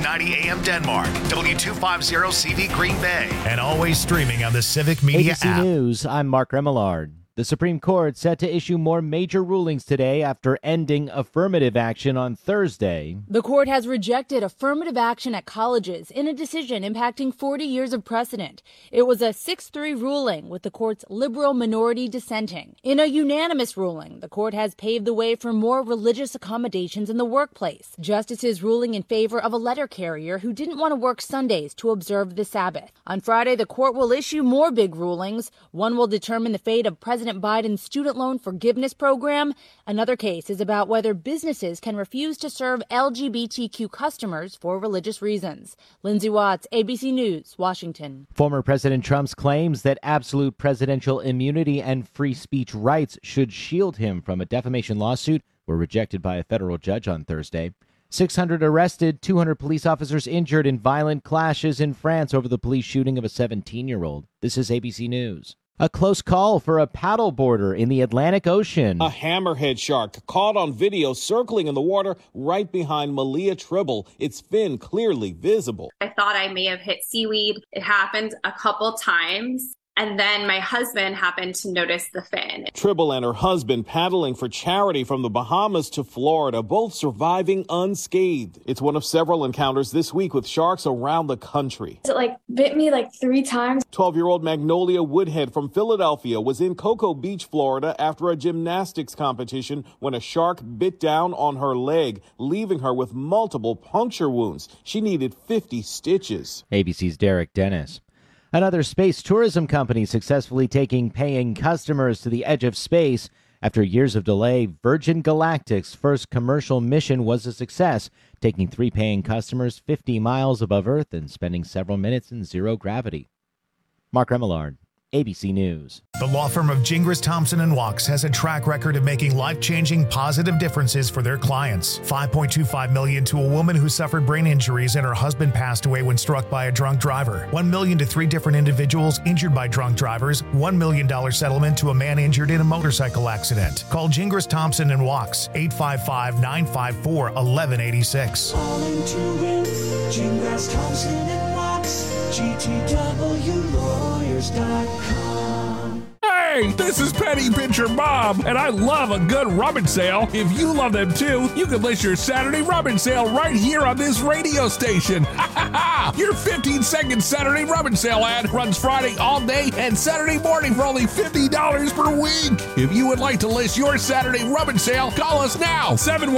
1590 AM Denmark, W250CV Green Bay, and always streaming on the Civic Media ABC app. News, I'm Mark Remillard. The Supreme Court set to issue more major rulings today after ending affirmative action on Thursday. The court has rejected affirmative action at colleges in a decision impacting 40 years of precedent. It was a 6-3 ruling with the court's liberal minority dissenting. In a unanimous ruling, the court has paved the way for more religious accommodations in the workplace. Justices ruling in favor of a letter carrier who didn't want to work Sundays to observe the Sabbath. On Friday, the court will issue more big rulings. One will determine the fate of President Biden's student loan forgiveness program. Another case is about whether businesses can refuse to serve LGBTQ customers for religious reasons. Lindsay Watts, ABC News, Washington. Former President Trump's claims that absolute presidential immunity and free speech rights should shield him from a defamation lawsuit were rejected by a federal judge on Thursday. 600 arrested, 200 police officers injured in violent clashes in France over the police shooting of a 17-year-old. This is ABC News. A close call for a paddleboarder in the Atlantic Ocean. A hammerhead shark caught on video circling in the water right behind Malia Tribble, its fin clearly visible. I thought I may have hit seaweed. It happened a couple times. And then my husband happened to notice the fin. Tribble and her husband paddling for charity from the Bahamas to Florida, both surviving unscathed. It's one of several encounters this week with sharks around the country. It bit me 3 times. 12-year-old Magnolia Woodhead from Philadelphia was in Cocoa Beach, Florida after a gymnastics competition when a shark bit down on her leg, leaving her with multiple puncture wounds. She needed 50 stitches. ABC's Derek Dennis. Another space tourism company successfully taking paying customers to the edge of space. After years of delay, Virgin Galactic's first commercial mission was a success, taking 3 paying customers 50 miles above Earth and spending several minutes in zero gravity. Mark Remillard, ABC News. The law firm of Gingras, Thompson & Wachs has a track record of making life-changing positive differences for their clients. $5.25 million to a woman who suffered brain injuries and her husband passed away when struck by a drunk driver. $1 million to 3 different individuals injured by drunk drivers. $1 million settlement to a man injured in a motorcycle accident. Call Gingras, Thompson & Wachs, 855-954-1186. Calling to win, Gingras, Thompson & Wachs, GTWlawyers.com. Hey, this is Penny Pincher Bob, and I love a good rummage sale. If you love them too, you can list your Saturday rummage sale right here on this radio station. Your 15-second Saturday rummage sale ad runs Friday all day and Saturday morning for only $50 per week. If you would like to list your Saturday rummage sale, call us now,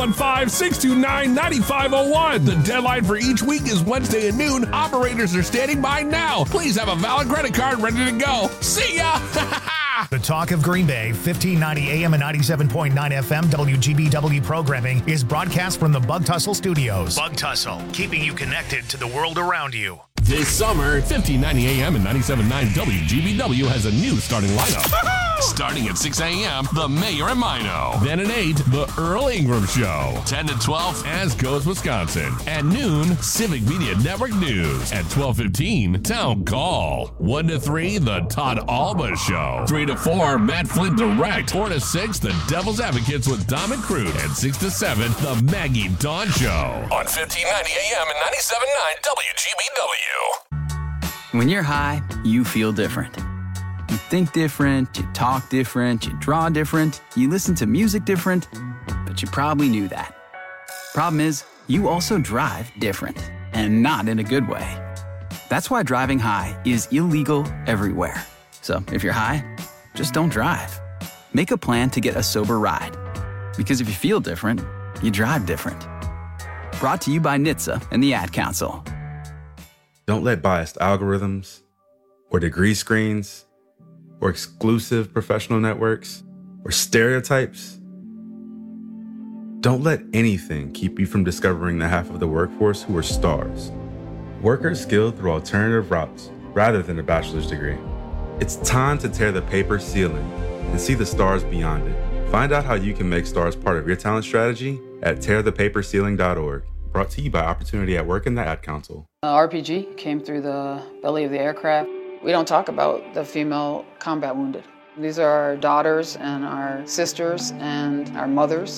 715-629-9501. The deadline for each week is Wednesday at noon. Operators are standing by now. Please have a valid credit card ready to go. See ya! The Talk of Green Bay, 1590 AM and 97.9 FM WGBW programming is broadcast from the Bug Tussle Studios. Bug Tussle, keeping you connected to the world around you. This summer, 1590 AM and 97.9 WGBW has a new starting lineup. Starting at 6 a.m., The Mayor and Mino. Then at 8, The Earl Ingram Show. 10 to 12, As Goes Wisconsin. At noon, Civic Media Network News. At 12:15, Town Call. 1 to 3, The Todd Alba Show. 3 to 4, Matt Flint Direct. 4 to 6, The Devil's Advocates with Dom and Crude. And 6 to 7, The Maggie Dawn Show. On 1590 AM and 97.9 WGBW. When you're high, you feel different. You think different, you talk different, you draw different, you listen to music different, but you probably knew that. Problem is, you also drive different, and not in a good way. That's why driving high is illegal everywhere. So if you're high, just don't drive. Make a plan to get a sober ride. Because if you feel different, you drive different. Brought to you by NHTSA and the Ad Council. Don't let biased algorithms or degree screens or exclusive professional networks or stereotypes. Don't let anything keep you from discovering the half of the workforce who are stars. Workers skilled through alternative routes rather than a bachelor's degree. It's time to tear the paper ceiling and see the stars beyond it. Find out how you can make stars part of your talent strategy at tearthepaperceiling.org. Brought to you by Opportunity at Work and the Ad Council. RPG came through the belly of the aircraft. We don't talk about the female combat wounded. These are our daughters and our sisters and our mothers.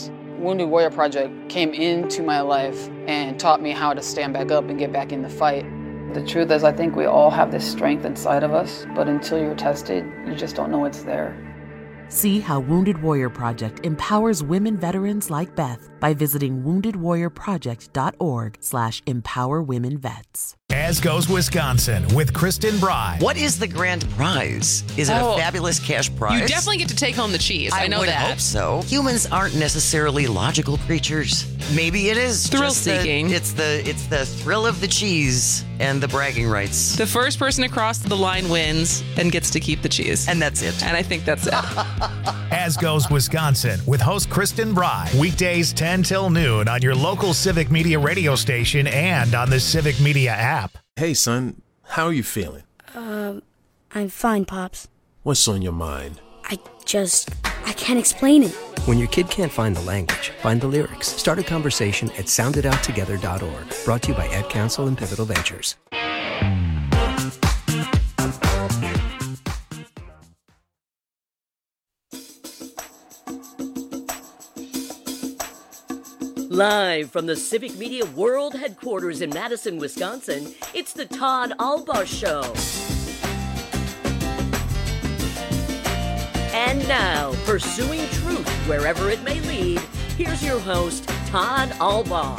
Wounded Warrior Project came into my life and taught me how to stand back up and get back in the fight. The truth is, I think we all have this strength inside of us, but until you're tested, you just don't know it's there. See how Wounded Warrior Project empowers women veterans like Beth by visiting woundedwarriorproject.org/empowerwomenvets. As Goes Wisconsin with Kristen Bry. What is the grand prize? Is it a fabulous cash prize? You definitely get to take home the cheese. I know would that. Hope so. Humans aren't necessarily logical creatures. Maybe it is Thrill-seeking. It's the thrill of the cheese and the bragging rights. The first person across the line wins and gets to keep the cheese. And that's it. And I think that's it. As Goes Wisconsin with host Kristen Bry. Weekdays 10 till noon on your local Civic Media radio station and on the Civic Media app. Hey, son, how are you feeling? I'm fine, Pops. What's on your mind? I can't explain it. When your kid can't find the language, find the lyrics. Start a conversation at sounditouttogether.org. Brought to you by Ad Council and Pivotal Ventures. Live from the Civic Media World Headquarters in Madison, Wisconsin, it's the Todd Albaugh Show. And now, pursuing truth wherever it may lead, here's your host, Todd Albaugh.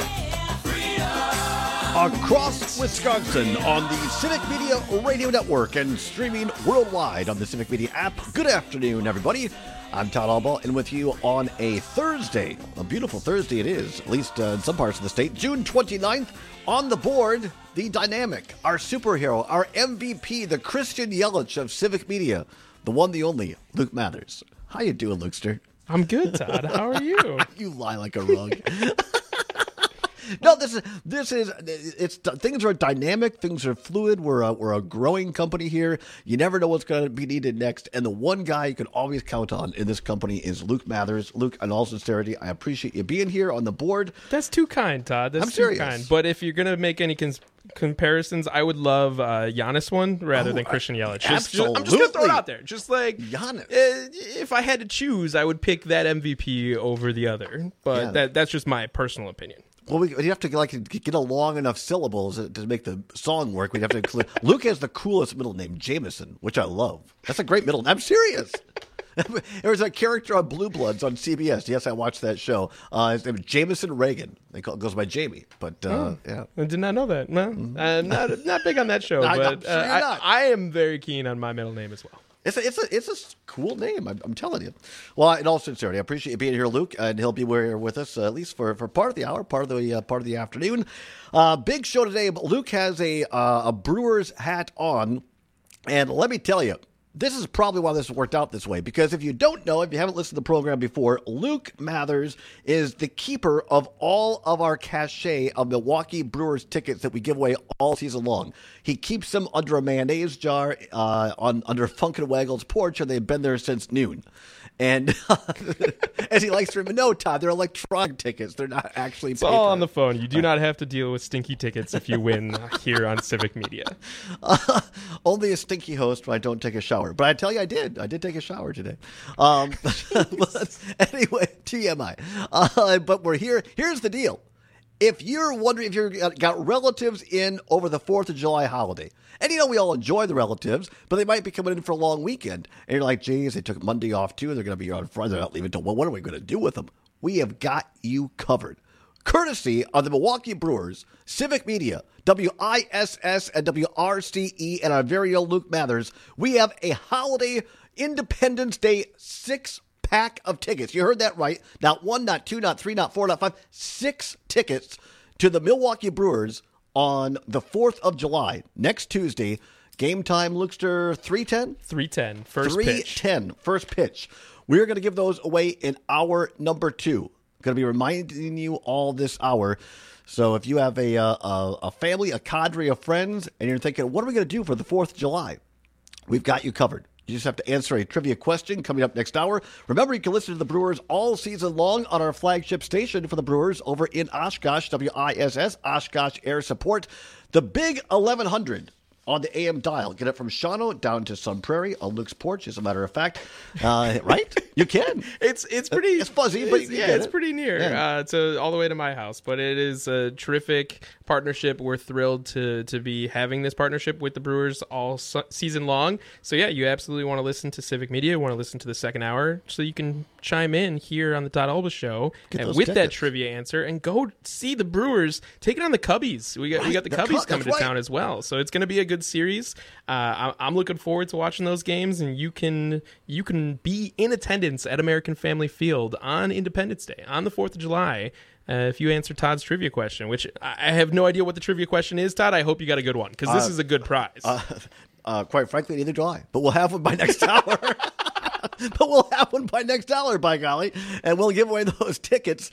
Across Wisconsin on the Civic Media Radio Network and streaming worldwide on the Civic Media app. Good afternoon, everybody. I'm Todd Albaugh, and with you on a Thursday, a beautiful Thursday it is, at least in some parts of the state, June 29th, on the board, the dynamic, our superhero, our MVP, the Christian Yelich of Civic Media, the one, the only, Luke Mathers. How you doing, Lukester? I'm good, Todd. How are you? You lie like a rug. No, this is things are dynamic, things are fluid. We're a growing company here. You never know what's going to be needed next. And the one guy you can always count on in this company is Luke Mathers. Luke, in all sincerity, I appreciate you being here on the board. That's too kind, Todd. That's I'm serious. Too kind. But if you're going to make any comparisons, I would love Giannis one rather than Christian Yelich. Absolutely. I'm just going to throw it out there. Just like Giannis. If I had to choose, I would pick that MVP over the other. But that's just my personal opinion. Well, we'd have to get a long enough syllables to make the song work. We'd have to include. Luke has the coolest middle name, Jameson, which I love. That's a great middle name. I'm serious. There was a character on Blue Bloods on CBS. Yes, I watched that show. His name is Jameson Reagan. It goes by Jamie. But yeah, I did not know that. No, not big on that show. But sure I am very keen on my middle name as well. It's a cool name, I'm telling you. Well, in all sincerity, I appreciate you being here, Luke, and he'll be here with us at least for part of the hour, part of the afternoon. Big show today. Luke has a Brewers hat on, and let me tell you, this is probably why this worked out this way, because if you don't know, if you haven't listened to the program before, Luke Mathers is the keeper of all of our cachet of Milwaukee Brewers tickets that we give away all season long. He keeps them under a mayonnaise jar under Funk and Waggle's porch, and they've been there since noon. And as he likes to remember, no, Todd, they're electronic tickets. They're not actually paper. It's all on the phone. You do not have to deal with stinky tickets if you win here on Civic Media. Only a stinky host when I don't take a shower. But I tell you, I did take a shower today. Anyway, TMI. But we're here. Here's the deal. If you're wondering if you've got relatives in over the 4th of July holiday, and we all enjoy the relatives, but they might be coming in for a long weekend, and you're like, geez, they took Monday off too, they're going to be here on Friday, they're not leaving until, well, what are we going to do with them? We have got you covered. Courtesy of the Milwaukee Brewers, Civic Media, WISS and WRCE, and our very own Luke Mathers, we have a holiday Independence Day 6-pack of tickets. You heard that right. Not 1, not 2, not 3, not 4, not 5. 6 tickets to the Milwaukee Brewers on the 4th of July, next Tuesday. Game time, Lukester, 3:10? 3:10, first pitch. 3:10, first pitch. We're going to give those away in hour number 2. Going to be reminding you all this hour. So if you have a family, a cadre of friends, and you're thinking, what are we going to do for the 4th of July? We've got you covered. You just have to answer a trivia question coming up next hour. Remember, you can listen to the Brewers all season long on our flagship station for the Brewers over in Oshkosh, WISS, Oshkosh Air Support. The Big 1100 on the AM dial. Get it from Shawano down to Sun Prairie on Luke's porch, as a matter of fact. Right? You can. It's pretty. It's fuzzy, but it's pretty near to all the way to my house. But it is a terrific partnership. We're thrilled to be having this partnership with the Brewers all season long. So yeah, you absolutely want to listen to Civic Media. You want to listen to the second hour, so you can chime in here on the Todd Alba Show and with that trivia answer, and go see the Brewers take it on the Cubbies. We got the Cubbies coming to town as well. So it's going to be a good series. I'm looking forward to watching those games, and you can be in attendance at American Family Field on Independence Day, on the 4th of July, if you answer Todd's trivia question, which I have no idea what the trivia question is, Todd. I hope you got a good one, because this is a good prize. Quite frankly, neither do I. But we'll have one by next hour. But we'll have one by next hour, by golly, and we'll give away those tickets.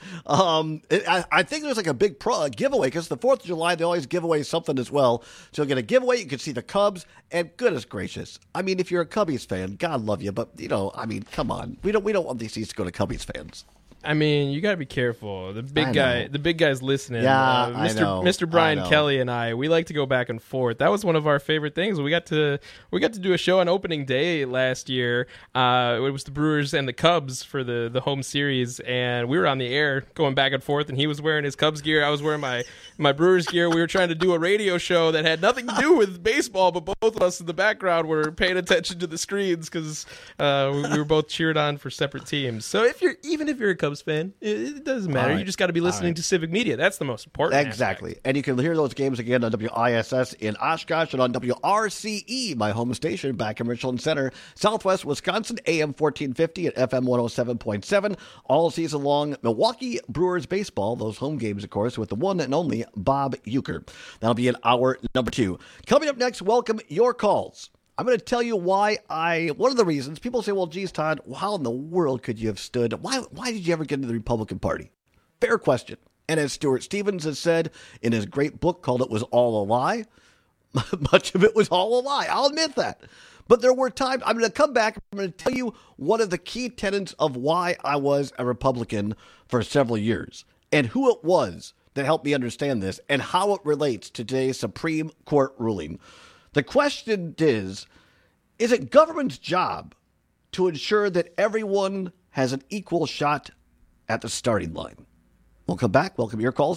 I think there's like a big giveaway, because the 4th of July, they always give away something as well. So you'll get a giveaway. You can see the Cubs, and goodness gracious, I mean, if you're a Cubbies fan, God love you, but, I mean, come on. We don't want these seats to go to Cubbies fans. I mean, you got to be careful. The big guy's listening. Yeah, Mr. Brian Kelly and I, we like to go back and forth. That was one of our favorite things. We got to do a show on opening day last year. It was the Brewers and the Cubs for the home series, and we were on the air going back and forth, and he was wearing his Cubs gear. I was wearing my Brewers gear. We were trying to do a radio show that had nothing to do with baseball, but both of us in the background were paying attention to the screens, because we were both cheered on for separate teams. So even if you're a Cubs fan, it doesn't matter. Right. You just got to be listening to Civic Media. That's the most important. Exactly. aspect. And you can hear those games again on WISS in Oshkosh and on WRCE, my home station, back in Richland Center, Southwest Wisconsin, AM 1450 and FM 107.7, all season long. Milwaukee Brewers baseball, those home games, of course, with the one and only Bob Uecker. That'll be in hour number 2. Coming up next, welcome your calls. I'm going to tell you one of the reasons people say, well, geez, Todd, how in the world could you have stood? Why did you ever get into the Republican Party? Fair question. And as Stuart Stevens has said in his great book called It Was All a Lie, much of it was all a lie. I'll admit that. But there were times, I'm going to come back, I'm going to tell you one of the key tenets of why I was a Republican for several years, and who it was that helped me understand this, and how it relates to today's Supreme Court ruling. The question is it government's job to ensure that everyone has an equal shot at the starting line? We'll come back. Welcome your calls,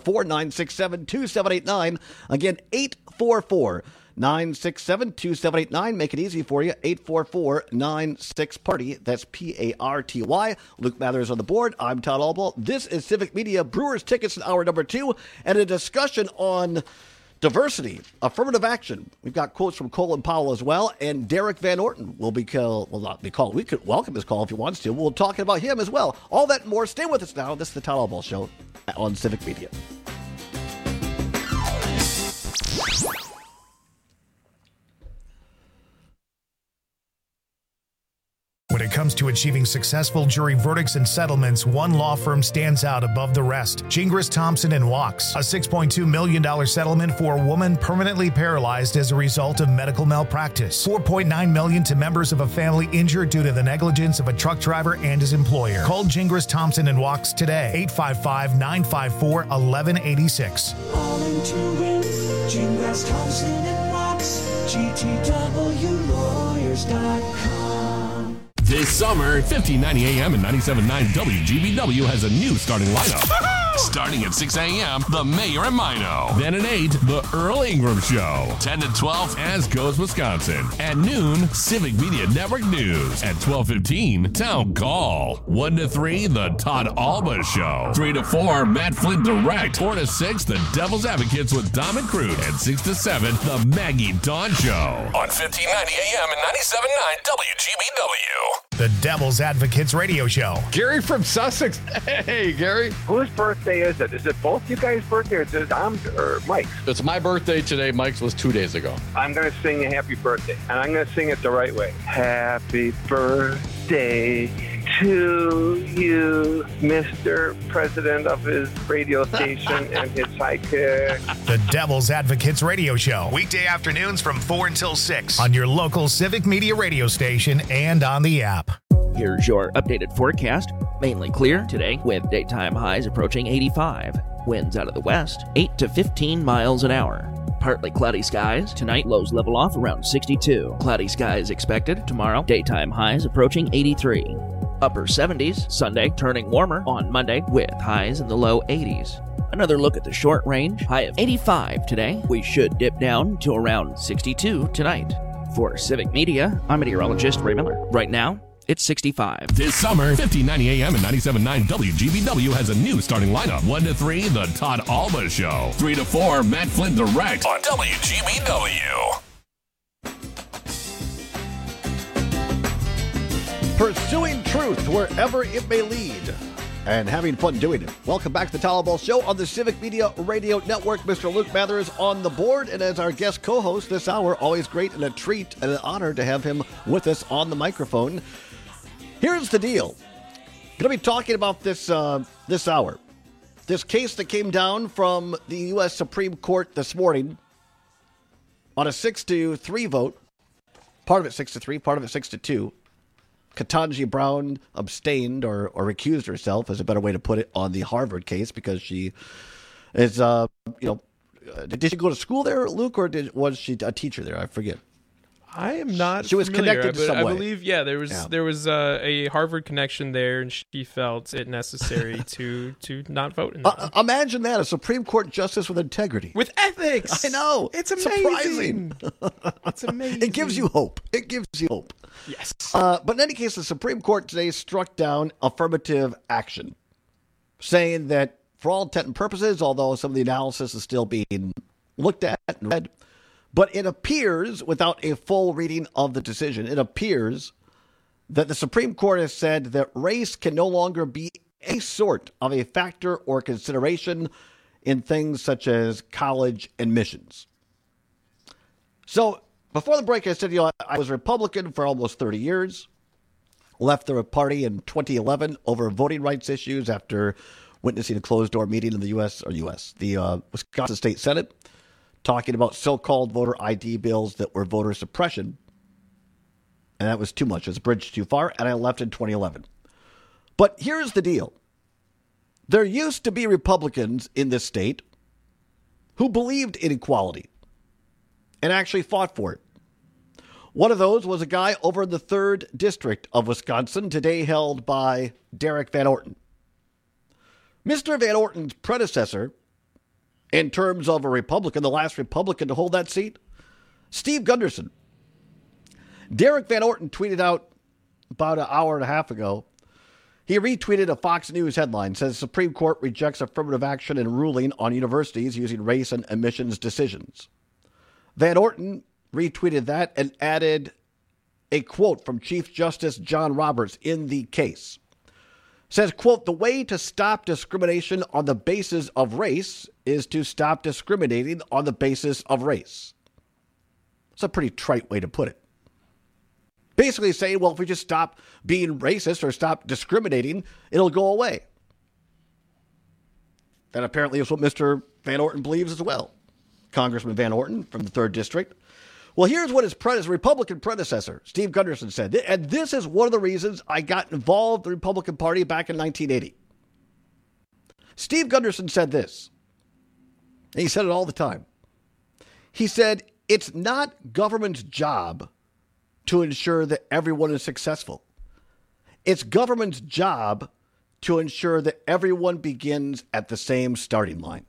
844-967-2789. Again, 844-967-2789. Make it easy for you, 844-96-PARTY. That's PARTY. Luke Mathers on the board. I'm Todd Alba. This is Civic Media. Brewers tickets in hour number 2, and a discussion on diversity, affirmative action. We've got quotes from Colin Powell as well, and Derek Van Orton will not be called. We could welcome his call if he wants to. We'll talk about him as well. All that and more. Stay with us now. This is the Todd Alba Show on Civic Media. When it comes to achieving successful jury verdicts and settlements, one law firm stands out above the rest. Gingras, Thompson & Wachs. A $6.2 million settlement for a woman permanently paralyzed as a result of medical malpractice. $4.9 million to members of a family injured due to the negligence of a truck driver and his employer. Call Gingras, Thompson & Wachs today. 855-954-1186. All into it. Gingras, Thompson & Wachs. GTWlawyers.com. This summer, 1590 AM and 97.9 WGBW has a new starting lineup. Starting at 6 a.m., The Mayor and Mino. Then at 8, The Earl Ingram Show. 10 to 12, As Goes Wisconsin. At noon, Civic Media Network News. At 12:15, Town Call. 1 to 3, The Todd Alba Show. 3 to 4, Matt Flint Direct. 4 to 6, The Devil's Advocates with Dom and Crude. And 6 to 7, The Maggie Dawn Show. On 1590 AM and 97.9 WGBW. The Devil's Advocates Radio Show. Gary from Sussex. Hey, Gary. Whose birthday is it? Is it both you guys' birthday, or is it Dom's or Mike's? It's my birthday today. Mike's was 2 days ago. I'm going to sing a happy birthday, and I'm going to sing it the right way. Happy birthday to you, Mr. President of his radio station and his sidekick. The Devil's Advocates Radio Show. Weekday afternoons from 4 until 6 on your local Civic Media radio station and on the app. Here's your updated forecast. Mainly clear today with daytime highs approaching 85. Winds out of the west, 8 to 15 miles an hour. partly cloudy skies. Tonight, lows level off around 62. Cloudy skies expected tomorrow. Daytime highs approaching 83. Upper 70s. Sunday, turning warmer on Monday with highs in the low 80s. Another look at the short range. High of 85 today. We should dip down to around 62 tonight. For Civic Media, I'm meteorologist Ray Miller. Right now, it's 65. This summer, 1590 AM and 97.9 WGBW has a new starting lineup. 1 to 3, The Todd Alba Show. 3 to 4, Matt Flynn Direct on WGBW. Pursuing truth wherever it may lead and having fun doing it. Welcome back to the Todd Alba Show on the Civic Media Radio Network. Mr. Luke Mathers on the board, and as our guest co-host this hour, always great and a treat and an honor to have him with us on the microphone. Here's the deal. Going to be talking about this this hour. This case that came down from the U.S. Supreme Court this morning on a 6-3 vote. Part of it 6-3, part of it 6-2. Ketanji Brown abstained or recused herself, is a better way to put it, on the Harvard case because she is, did she go to school there, Luke, or was she a teacher there? I forget. I am not. She was familiar, connected some way. I believe, there was a Harvard connection there, and she felt it necessary to not vote in that. Imagine that, a Supreme Court justice with integrity, with ethics. I know, it's amazing. Surprising. It's amazing. It gives you hope. It gives you hope. Yes. But in any case, the Supreme Court today struck down affirmative action, saying that for all intent and purposes, although some of the analysis is still being looked at and read, but it appears, without a full reading of the decision, it appears that the Supreme Court has said that race can no longer be a sort of a factor or consideration in things such as college admissions. So before the break, I said, I was a Republican for almost 30 years, left the party in 2011 over voting rights issues after witnessing a closed-door meeting in the the Wisconsin State Senate, talking about so-called voter ID bills that were voter suppression. And that was too much. It was a bridge too far, and I left in 2011. But here's the deal. There used to be Republicans in this state who believed in equality and actually fought for it. One of those was a guy over in the 3rd District of Wisconsin, today held by Derek Van Orton. Mr. Van Orton's predecessor, in terms of a Republican, the last Republican to hold that seat, Steve Gunderson. Derek Van Orton tweeted out about an hour and a half ago. He retweeted a Fox News headline, says Supreme Court rejects affirmative action in ruling on universities using race and admissions decisions. Van Orton retweeted that and added a quote from Chief Justice John Roberts in the case. Says, quote, "The way to stop discrimination on the basis of race is to stop discriminating on the basis of race." It's a pretty trite way to put it. Basically saying, well, if we just stop being racist or stop discriminating, it'll go away. That apparently is what Mr. Van Orton believes as well. Congressman Van Orton from the 3rd District. Well, here's what his Republican predecessor, Steve Gunderson, said. And this is one of the reasons I got involved in the Republican Party back in 1980. Steve Gunderson said this. And he said it all the time. He said, it's not government's job to ensure that everyone is successful. It's government's job to ensure that everyone begins at the same starting line.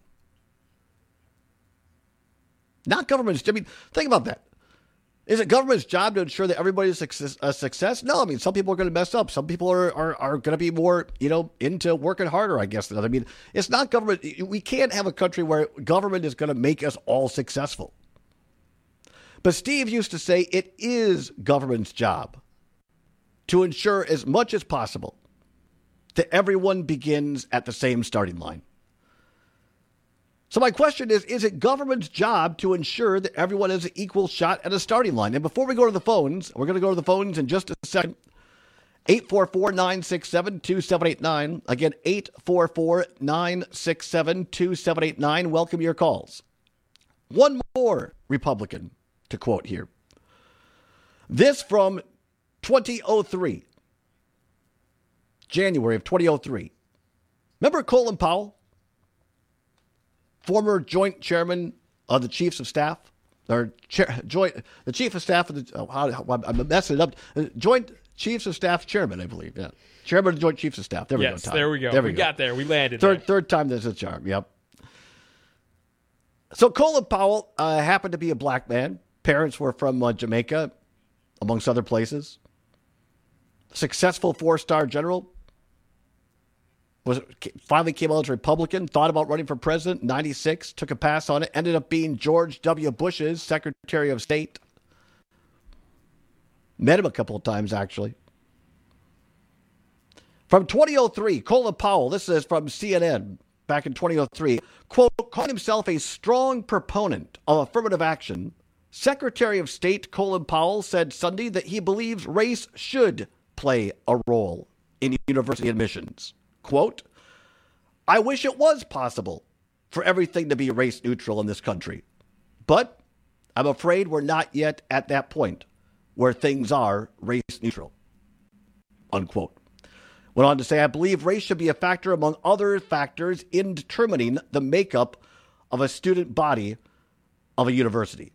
Not government's. I mean, think about that. Is it government's job to ensure that everybody's a success? No, I mean, some people are going to mess up. Some people are going to be more, into working harder, I guess. I mean, it's not government. We can't have a country where government is going to make us all successful. But Steve used to say it is government's job to ensure as much as possible that everyone begins at the same starting line. So my question is it government's job to ensure that everyone has an equal shot at a starting line? And before we go to the phones, we're going to go to the phones in just a second. 844-967-2789. Again, 844-967-2789. Welcome your calls. One more Republican to quote here. This from 2003. January of 2003. Remember Colin Powell? Former joint chairman of the chiefs of staff, or the chief of staff of the, I'm messing it up, Joint Chiefs of Staff Chairman, I believe, yeah. Chairman of the Joint Chiefs of Staff. There we go, Tom. There we go. We got there. We landed Third time there's a charm, yep. So Colin Powell happened to be a black man. Parents were from Jamaica, amongst other places. Successful 4-star general. Finally came out as a Republican, thought about running for president in 96, took a pass on it, ended up being George W. Bush's Secretary of State. Met him a couple of times, actually. From 2003, Colin Powell, this is from CNN, back in 2003, quote, calling himself a strong proponent of affirmative action, Secretary of State Colin Powell said Sunday that he believes race should play a role in university admissions. Quote, I wish it was possible for everything to be race neutral in this country, but I'm afraid we're not yet at that point where things are race neutral, unquote. Went on to say, I believe race should be a factor among other factors in determining the makeup of a student body of a university.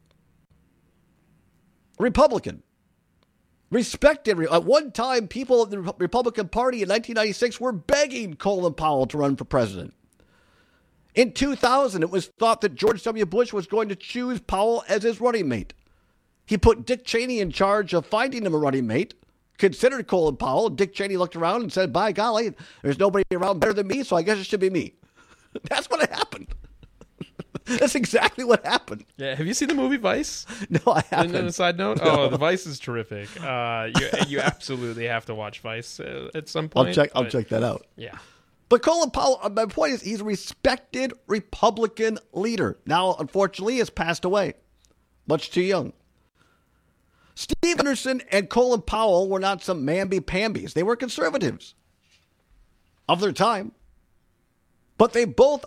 Republican. Respected. At one time, people in the Republican Party in 1996 were begging Colin Powell to run for president. In 2000, it was thought that George W. Bush was going to choose Powell as his running mate. He put Dick Cheney in charge of finding him a running mate, considered Colin Powell. Dick Cheney looked around and said, by golly, there's nobody around better than me, so I guess it should be me. That's what happened. That's exactly what happened. Yeah, have you seen the movie Vice? No, I haven't. On a side note, no. The Vice is terrific. You absolutely have to watch Vice at some point. I'll check that out. Yeah. But Colin Powell, my point is, he's a respected Republican leader. Now, unfortunately, has passed away. Much too young. Steve Anderson and Colin Powell were not some mamby-pambies. They were conservatives of their time. But they both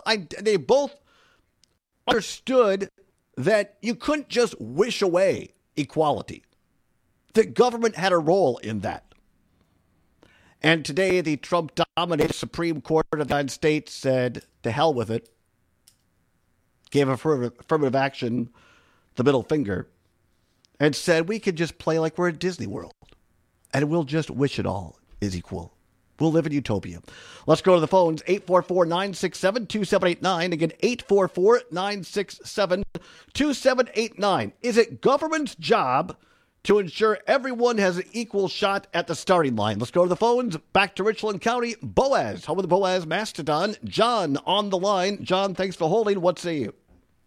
understood that you couldn't just wish away equality. The government had a role in that. And today, the Trump-dominated Supreme Court of the United States said, to hell with it, gave affirmative action the middle finger, and said we could just play like we're at Disney World, and we'll just wish it all is equal. We'll live in utopia. Let's go to the phones, 844-967-2789. Again, 844-967-2789. Is it government's job to ensure everyone has an equal shot at the starting line? Let's go to the phones. Back to Richland County. Boaz, home of the Boaz Mastodon. John on the line. John, thanks for holding. What say you?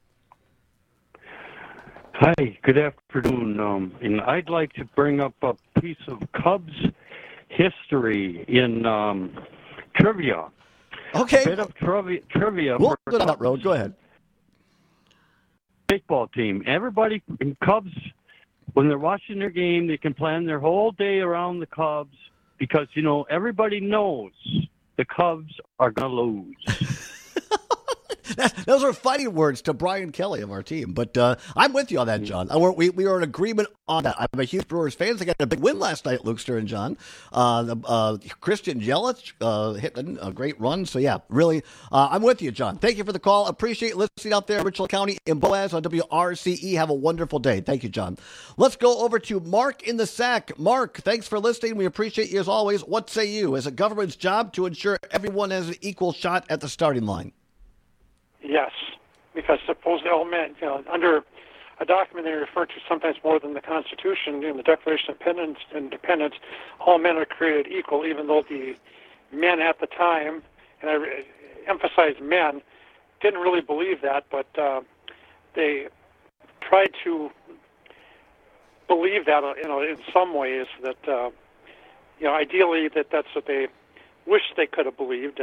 Hi, good afternoon. And I'd like to bring up a piece of Cubs history in trivia. Okay. A bit of trivia. We'll go down that road. Go ahead. Baseball team. Everybody in Cubs, when they're watching their game, they can plan their whole day around the Cubs because, everybody knows the Cubs are going to lose. Those are fighting words to Brian Kelly of our team. But I'm with you on that, John. We are in agreement on that. I'm a huge Brewers fan. They got a big win last night, Lukester and John. Christian Yelich hitting a great run. So, yeah, really, I'm with you, John. Thank you for the call. Appreciate listening out there in Richland County in Boaz on WRCE. Have a wonderful day. Thank you, John. Let's go over to Mark in the Sack. Mark, thanks for listening. We appreciate you as always. What say you? Is it government's job to ensure everyone has an equal shot at the starting line? Yes, because supposedly all men, under a document they refer to sometimes more than the Constitution, the Declaration of Independence, all men are created equal, even though the men at the time, and I emphasize men, didn't really believe that, but they tried to believe that, in some ways, that, ideally that's what they wish they could have believed,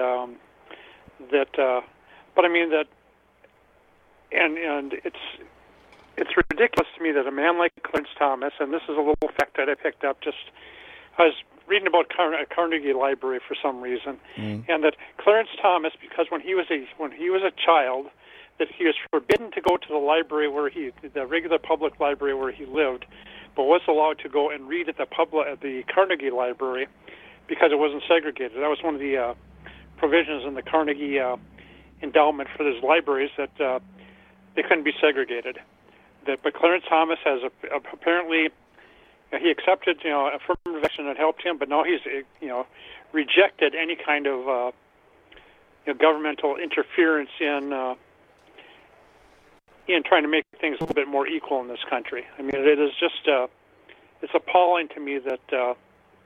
but I mean that, and it's ridiculous to me that a man like Clarence Thomas, and this is a little fact that I picked up I was reading about Carnegie Library for some reason, and that Clarence Thomas, because when he was a child, that he was forbidden to go to the library the regular public library where he lived, but was allowed to go and read at the Carnegie Library because it wasn't segregated. That was one of the provisions in the Carnegie endowment for those libraries, that they couldn't be segregated. But Clarence Thomas has apparently he accepted affirmative action that helped him, but now he's rejected any kind of governmental interference in trying to make things a little bit more equal in this country. I mean, it is just it's appalling to me that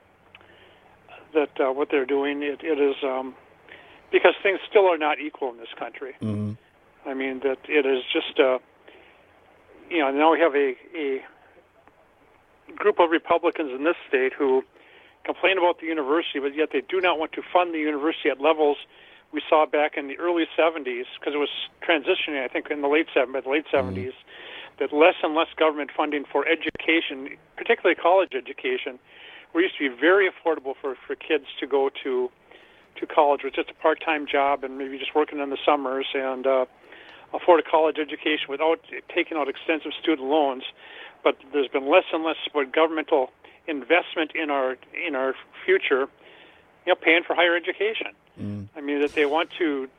what they're doing it is because things still are not equal in this country. Mm-hmm. I mean that it is just now we have a group of Republicans in this state who complain about the university, but yet they do not want to fund the university at levels we saw back in the early 70s, because it was transitioning, I think, in the late 70s, that less and less government funding for education, particularly college education, where it used to be very affordable for kids to go to college with just a part-time job and maybe just working in the summers and afford a college education without taking out extensive student loans. But there's been less and less governmental investment in our future, paying for higher education. I mean, that they want to,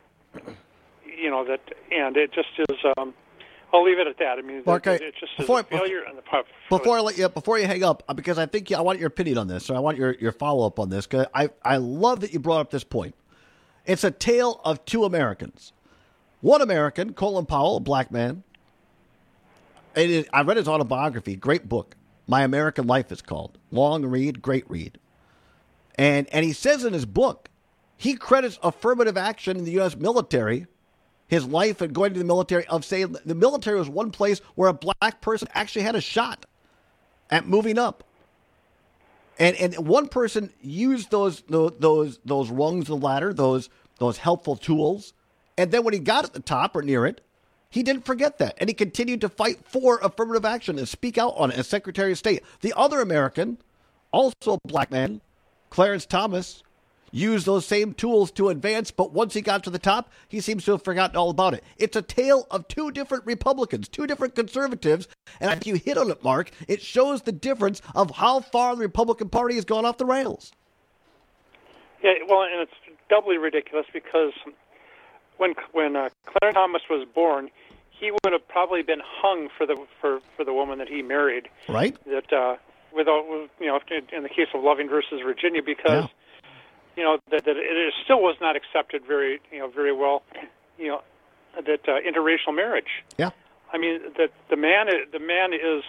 and it just is. I'll leave it at that. I mean, Mark, it just is a failure on the part. Before you hang up, because I want your opinion on this, or I want your follow up on this, because I love that you brought up this point. It's a tale of two Americans. One American, Colin Powell, a black man. I read his autobiography, great book. My American Life is called. Long read, great read. And he says in his book, he credits affirmative action in the U.S. military, his life and going to the military, of saying the military was one place where a black person actually had a shot at moving up. And one person used those rungs of the ladder, those helpful tools, and then when he got at the top or near it, he didn't forget that, and he continued to fight for affirmative action and speak out on it as Secretary of State. The other American, also a black man, Clarence Thomas, used those same tools to advance, but once he got to the top, he seems to have forgotten all about it. It's a tale of two different Republicans, two different conservatives, and if you hit on it, Mark, it shows the difference of how far the Republican Party has gone off the rails. Yeah, well, and it's doubly ridiculous because when Clarence Thomas was born, he would have probably been hung for the woman that he married. Right. That in the case of Loving versus Virginia, because that it still was not accepted very well. That interracial marriage. Yeah. I mean that the man is.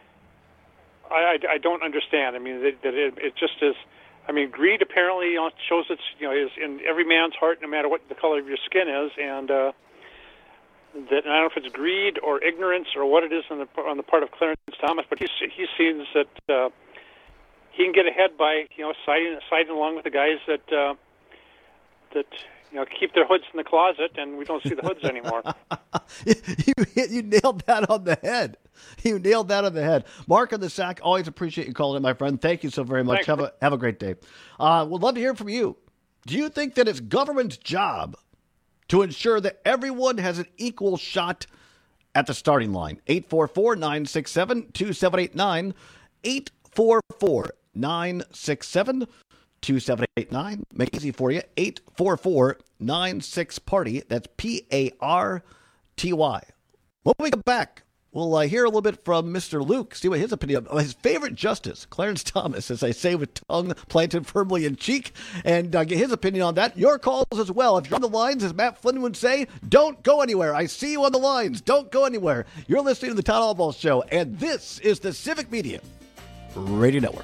I don't understand. I mean that it just is. I mean, greed apparently shows its is in every man's heart, no matter what the color of your skin is, and that I don't know if it's greed or ignorance or what it is on the part of Clarence Thomas, but he sees that he can get ahead by siding along with the guys that keep their hoods in the closet, and we don't see the hoods anymore. You nailed that on the head. You nailed that on the head. Mark on the Sack, always appreciate you calling in, my friend. Thank you so very much. Thanks. Have a great day. We'd love to hear from you. Do you think that it's government's job to ensure that everyone has an equal shot at the starting line? 844-967-2789. 844-967-2789. Make it easy for you. 844-96-PARTY. That's PARTY. When we come back, we'll hear a little bit from Mr. Luke, see what his opinion of his favorite justice, Clarence Thomas, as I say with tongue planted firmly in cheek, and get his opinion on that. Your calls as well. If you're on the lines, as Matt Flynn would say, don't go anywhere. I see you on the lines. Don't go anywhere. You're listening to the Todd Albaugh Show, and this is the Civic Media Radio Network.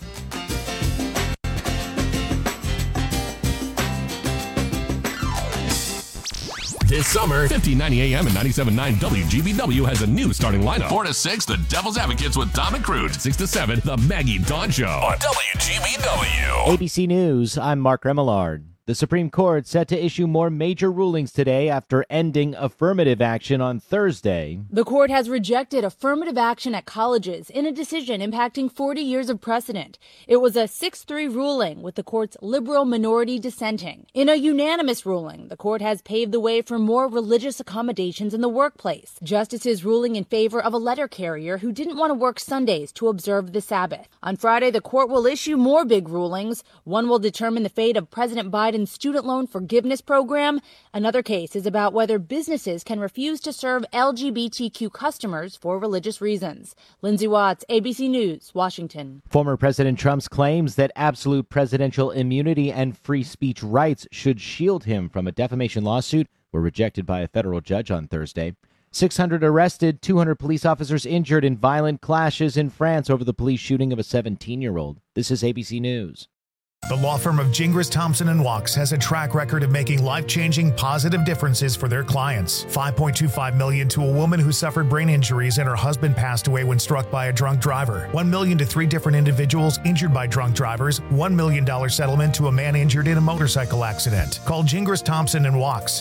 This summer, 1590 AM and 97.9 WGBW has a new starting lineup. 4 to 6, The Devil's Advocates with Dom and Crude. 6 to 7, The Maggie Dawn Show on WGBW. ABC News, I'm Mark Remillard. The Supreme Court set to issue more major rulings today after ending affirmative action on Thursday. The court has rejected affirmative action at colleges in a decision impacting 40 years of precedent. It was a 6-3 ruling, with the court's liberal minority dissenting. In a unanimous ruling, the court has paved the way for more religious accommodations in the workplace. Justices ruling in favor of a letter carrier who didn't want to work Sundays to observe the Sabbath. On Friday, the court will issue more big rulings. One will determine the fate of President Biden Biden's student loan forgiveness program. Another case is about whether businesses can refuse to serve LGBTQ customers for religious reasons. Lindsay Watts, ABC News, Washington. Former President Trump's claims that absolute presidential immunity and free speech rights should shield him from a defamation lawsuit were rejected by a federal judge on Thursday. 600 arrested, 200 police officers injured in violent clashes in France over the police shooting of a 17-year-old. This is ABC News. The law firm of Gingras, Thompson & Walks has a track record of making life-changing positive differences for their clients. $5.25 million to a woman who suffered brain injuries and her husband passed away when struck by a drunk driver. $1 million to 3 different individuals injured by drunk drivers. $1 million settlement to a man injured in a motorcycle accident. Call Gingras, Thompson & Walks,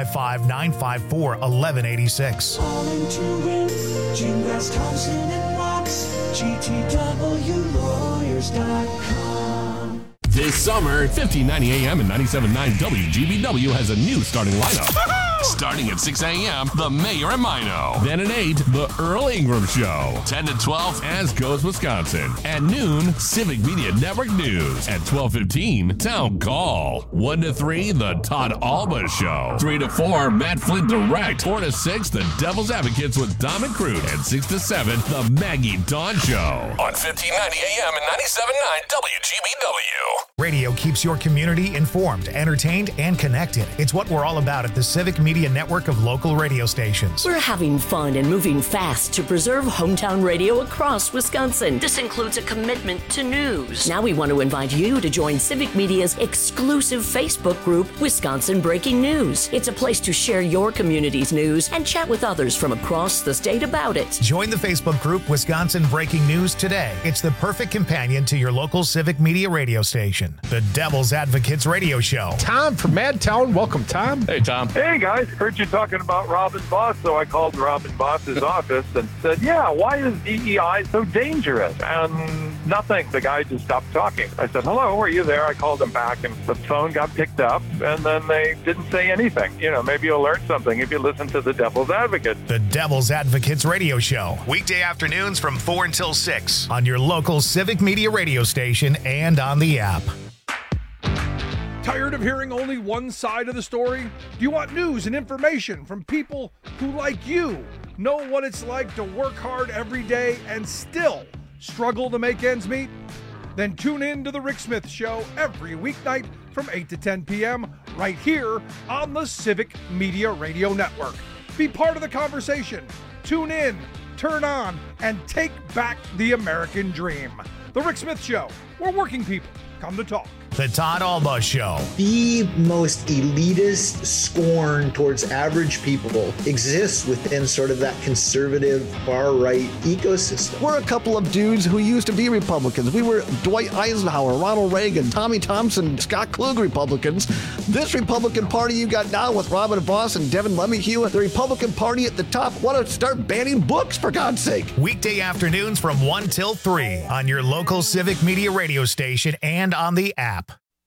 855-954-1186. Calling to win, Gingras, Thompson & Walks, GTWlawyers.com. This summer, 1590 AM and 97.9 WGBW has a new starting lineup. Starting at 6 a.m., The Mayor and Mino. Then at 8, The Earl Ingram Show. 10 to 12, As Goes Wisconsin. At noon, Civic Media Network News. At 12:15, Town Call. 1 to 3, The Todd Alba Show. 3 to 4, Matt Flint Direct. 4 to 6, The Devil's Advocates with Dom and Crude. And 6 to 7, The Maggie Dawn Show. On 1590 AM and 97.9 WGBW. Radio keeps your community informed, entertained, and connected. It's what we're all about at the Civic Media network of local radio stations. We're having fun and moving fast to preserve hometown radio across Wisconsin. This includes a commitment to news. Now we want to invite you to join Civic Media's exclusive Facebook group, Wisconsin Breaking News. It's a place to share your community's news and chat with others from across the state about it. Join the Facebook group, Wisconsin Breaking News, today. It's the perfect companion to your local Civic Media radio station. The Devil's Advocates radio show. Tom from Madtown. Welcome, Tom. Hey, Tom. Hey, guys. Heard you talking about Robin Boss, so I called Robin Boss's office and said, yeah, why is DEI so dangerous? And nothing. The guy just stopped talking. I said, hello, are you there? I called him back, and the phone got picked up, and then they didn't say anything. You know, maybe you'll learn something if you listen to the Devil's Advocate. The Devil's Advocates radio show. Weekday afternoons from 4 until 6 on your local Civic Media radio station and on the app. Tired of hearing only one side of the story? Do you want news and information from people who, like you, know what it's like to work hard every day and still struggle to make ends meet? Then tune in to The Rick Smith Show every weeknight from 8 to 10 p.m. right here on the Civic Media Radio Network. Be part of the conversation. Tune in, turn on, and take back the American dream. The Rick Smith Show, where working people come to talk. The Todd Alba Show. The most elitist scorn towards average people exists within sort of that conservative far-right ecosystem. We're a couple of dudes who used to be Republicans. We were Dwight Eisenhower, Ronald Reagan, Tommy Thompson, Scott Klug Republicans. This Republican Party you got now with Robin Voss and Devin Lemihue, the Republican Party at the top, want to start banning books, for God's sake. Weekday afternoons from 1 till 3 on your local Civic Media radio station and on the app.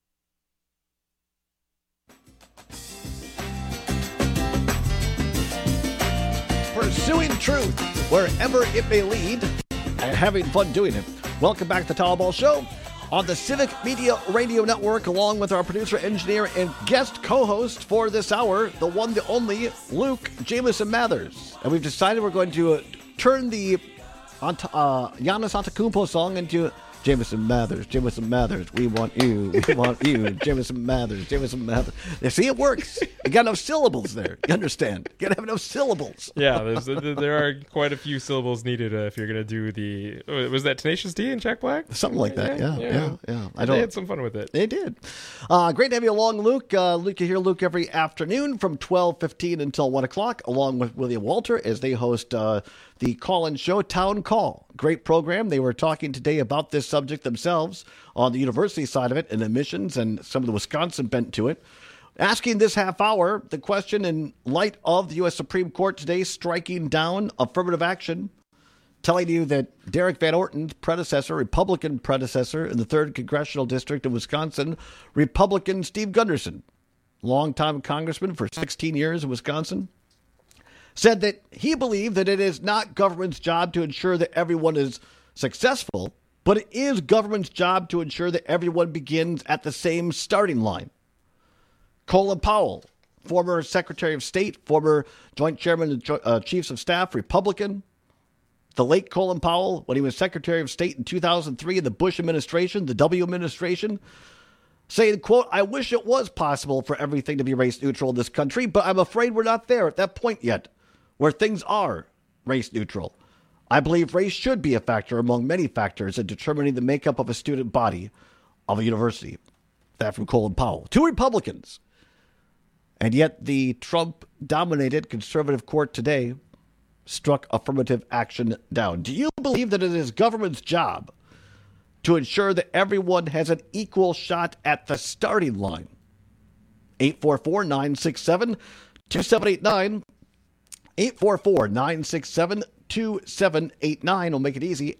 Pursuing truth wherever it may lead and having fun doing it. Welcome back to the Todd Ball Show on the Civic Media Radio Network, along with our producer, engineer, and guest co-host for this hour, the one, the only, Luke Jameson Mathers. And we've decided we're going to turn the Giannis Antetokounmpo song into Jameson Mathers, we want you, Jameson Mathers. You see, it works. You got enough syllables there. You understand? You got to have enough syllables. Yeah, there are quite a few syllables needed if you're going to do the... Was that Tenacious D and Jack Black? Something like that, yeah. They had some fun with it. They did. Great to have you along, Luke. You hear Luke every afternoon from 12:15 until 1 o'clock, along with William Walter, as they host the call-in show, Town Call. Great program. They were talking today about this subject themselves on the university side of it and admissions and some of the Wisconsin bent to it. Asking this half hour the question in light of the U.S. Supreme Court today striking down affirmative action, telling you that Derek Van Orton's predecessor, Republican predecessor in the 3rd Congressional District of Wisconsin, Republican Steve Gunderson, longtime congressman for 16 years in Wisconsin, said that he believed that it is not government's job to ensure that everyone is successful, but it is government's job to ensure that everyone begins at the same starting line. Colin Powell, former Secretary of State, former Joint Chairman and Chiefs of Staff, Republican. The late Colin Powell, when he was Secretary of State in 2003 in the Bush administration, the W administration, saying, quote, "I wish it was possible for everything to be race neutral in this country, but I'm afraid we're not there at that point yet, where things are race neutral. I believe race should be a factor among many factors in determining the makeup of a student body of a university." That from Colin Powell. Two Republicans. And yet the Trump-dominated conservative court today struck affirmative action down. Do you believe that it is government's job to ensure that everyone has an equal shot at the starting line? 844-967-2789. 844-967-2789. We'll make it easy.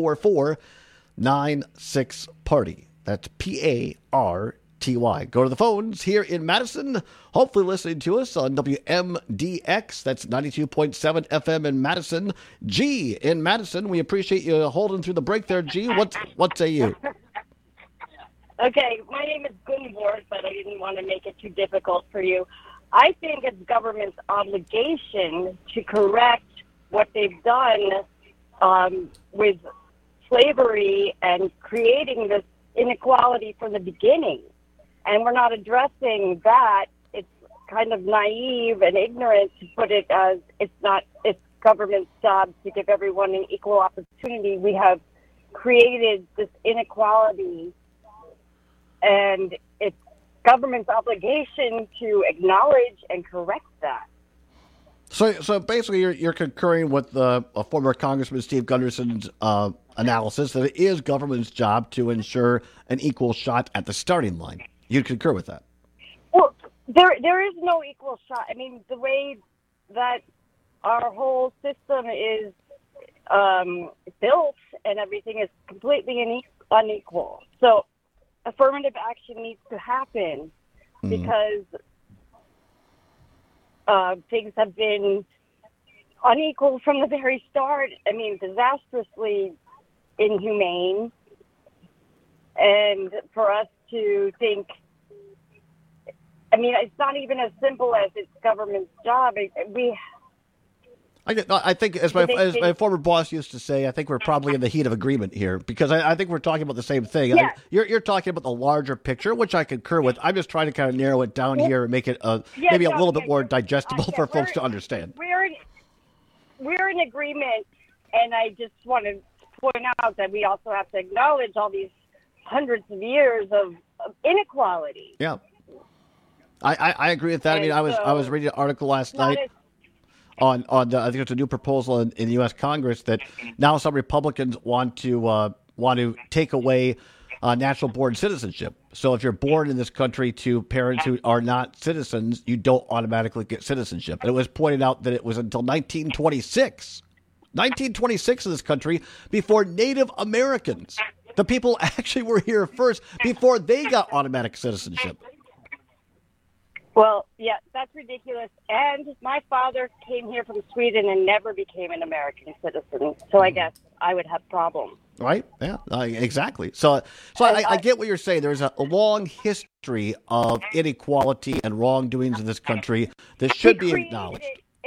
844-96-PARTY. That's PARTY. Go to the phones here in Madison. Hopefully listening to us on WMDX. That's 92.7 FM in Madison. G in Madison. We appreciate you holding through the break there, G. What say you? Okay, my name is Gunvor, but I didn't want to make it too difficult for you. I think it's government's obligation to correct what they've done with slavery and creating this inequality from the beginning. And we're not addressing that. It's kind of naive and ignorant to put it as it's government's job to give everyone an equal opportunity. We have created this inequality, and it's government's obligation to acknowledge and correct that. So basically, you're concurring with former Congressman Steve Gunderson's analysis that it is government's job to ensure an equal shot at the starting line. You'd concur with that? Well, there is no equal shot. I mean, the way that our whole system is built and everything is completely unequal. So affirmative action needs to happen because things have been unequal from the very start. I mean, disastrously inhumane. And for us to think, I mean, it's not even as simple as it's government's job. I think, as my former boss used to say, I think we're probably in the heat of agreement here because I think we're talking about the same thing. Yeah. You're talking about the larger picture, which I concur with. I'm just trying to kind of narrow it down here and make it maybe a little bit more digestible for folks to understand. We're in agreement, and I just want to point out that we also have to acknowledge all these hundreds of years of inequality. Yeah, I agree with that. And I was reading an article last night on I think it's a new proposal in the U.S. Congress that now some Republicans want to take away natural born citizenship. So if you're born in this country to parents who are not citizens, you don't automatically get citizenship. And it was pointed out that it was until 1926 in this country before Native Americans, the people actually were here first, before they got automatic citizenship. Well, yeah, that's ridiculous. And my father came here from Sweden and never became an American citizen. So I guess I would have problems. Right? Yeah, exactly. So I get what you're saying. There's a long history of inequality and wrongdoings in this country that should be acknowledged.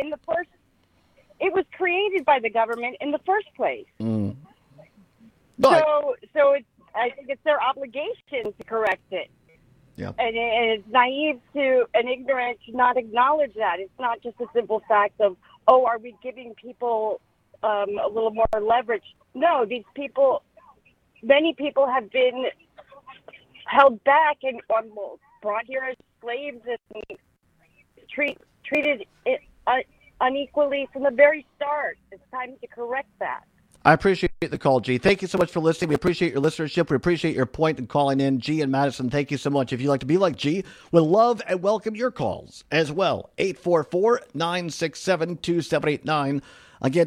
It was created by the government in the first place. But, so I think it's their obligation to correct it. Yeah. And it's naive and ignorant to not acknowledge that. It's not just a simple fact of, are we giving people a little more leverage? No, many people have been held back and brought here as slaves and treated unequally from the very start. It's time to correct that. I appreciate the call, G. Thank you so much for listening. We appreciate your listenership. We appreciate your point in calling in. G in Madison, thank you so much. If you'd like to be like G, we'll love and welcome your calls as well. 844-967-2789. Again,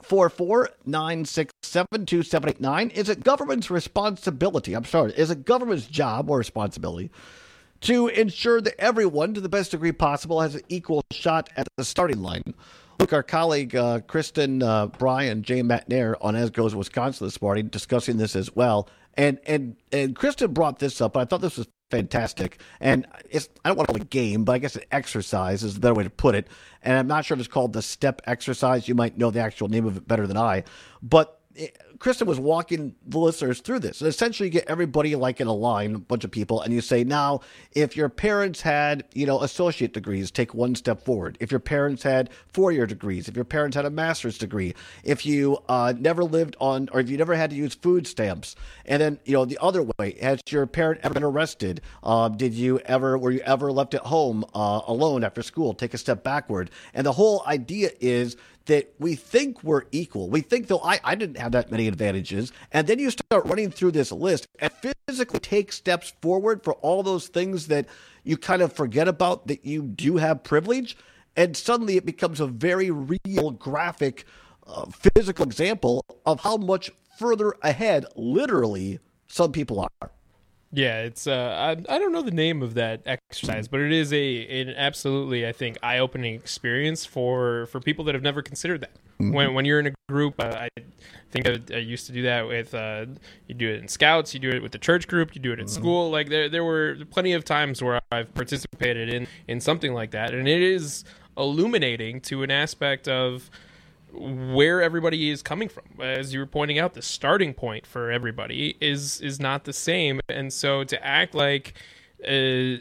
844-967-2789. Is it government's responsibility? Is it government's job or responsibility to ensure that everyone, to the best degree possible, has an equal shot at the starting line? Look, our colleague Kristen Bryan, Jay McNair on As Goes Wisconsin this morning discussing this as well. And Kristen brought this up. I thought this was fantastic. And I don't want to call it a game, but I guess an exercise is the better way to put it. And I'm not sure if it's called the STEP exercise. You might know the actual name of it better than I. But Kristen was walking the listeners through this. And essentially, you get everybody like in a line, a bunch of people, and you say, now, if your parents had, associate degrees, take one step forward. If your parents had 4-year degrees, if your parents had a master's degree, if you never lived on, or if you never had to use food stamps, and then, the other way, has your parent ever been arrested? Were you ever left at home alone after school? Take a step backward. And the whole idea is that we think we're equal. We think, though, I didn't have that many advantages. And then you start running through this list and physically take steps forward for all those things that you kind of forget about, that you do have privilege. And suddenly it becomes a very real, graphic, physical example of how much further ahead, literally, some people are. Yeah, it's I don't know the name of that exercise, but it is an absolutely, I think, eye-opening experience for people that have never considered that. Mm-hmm. When you're in a group, I think I used to do that with you do it in Scouts, you do it with the church group, you do it at school. Like there were plenty of times where I've participated in something like that, and it is illuminating to an aspect of where everybody is coming from. As you were pointing out, the starting point for everybody is not the same. And so to act like this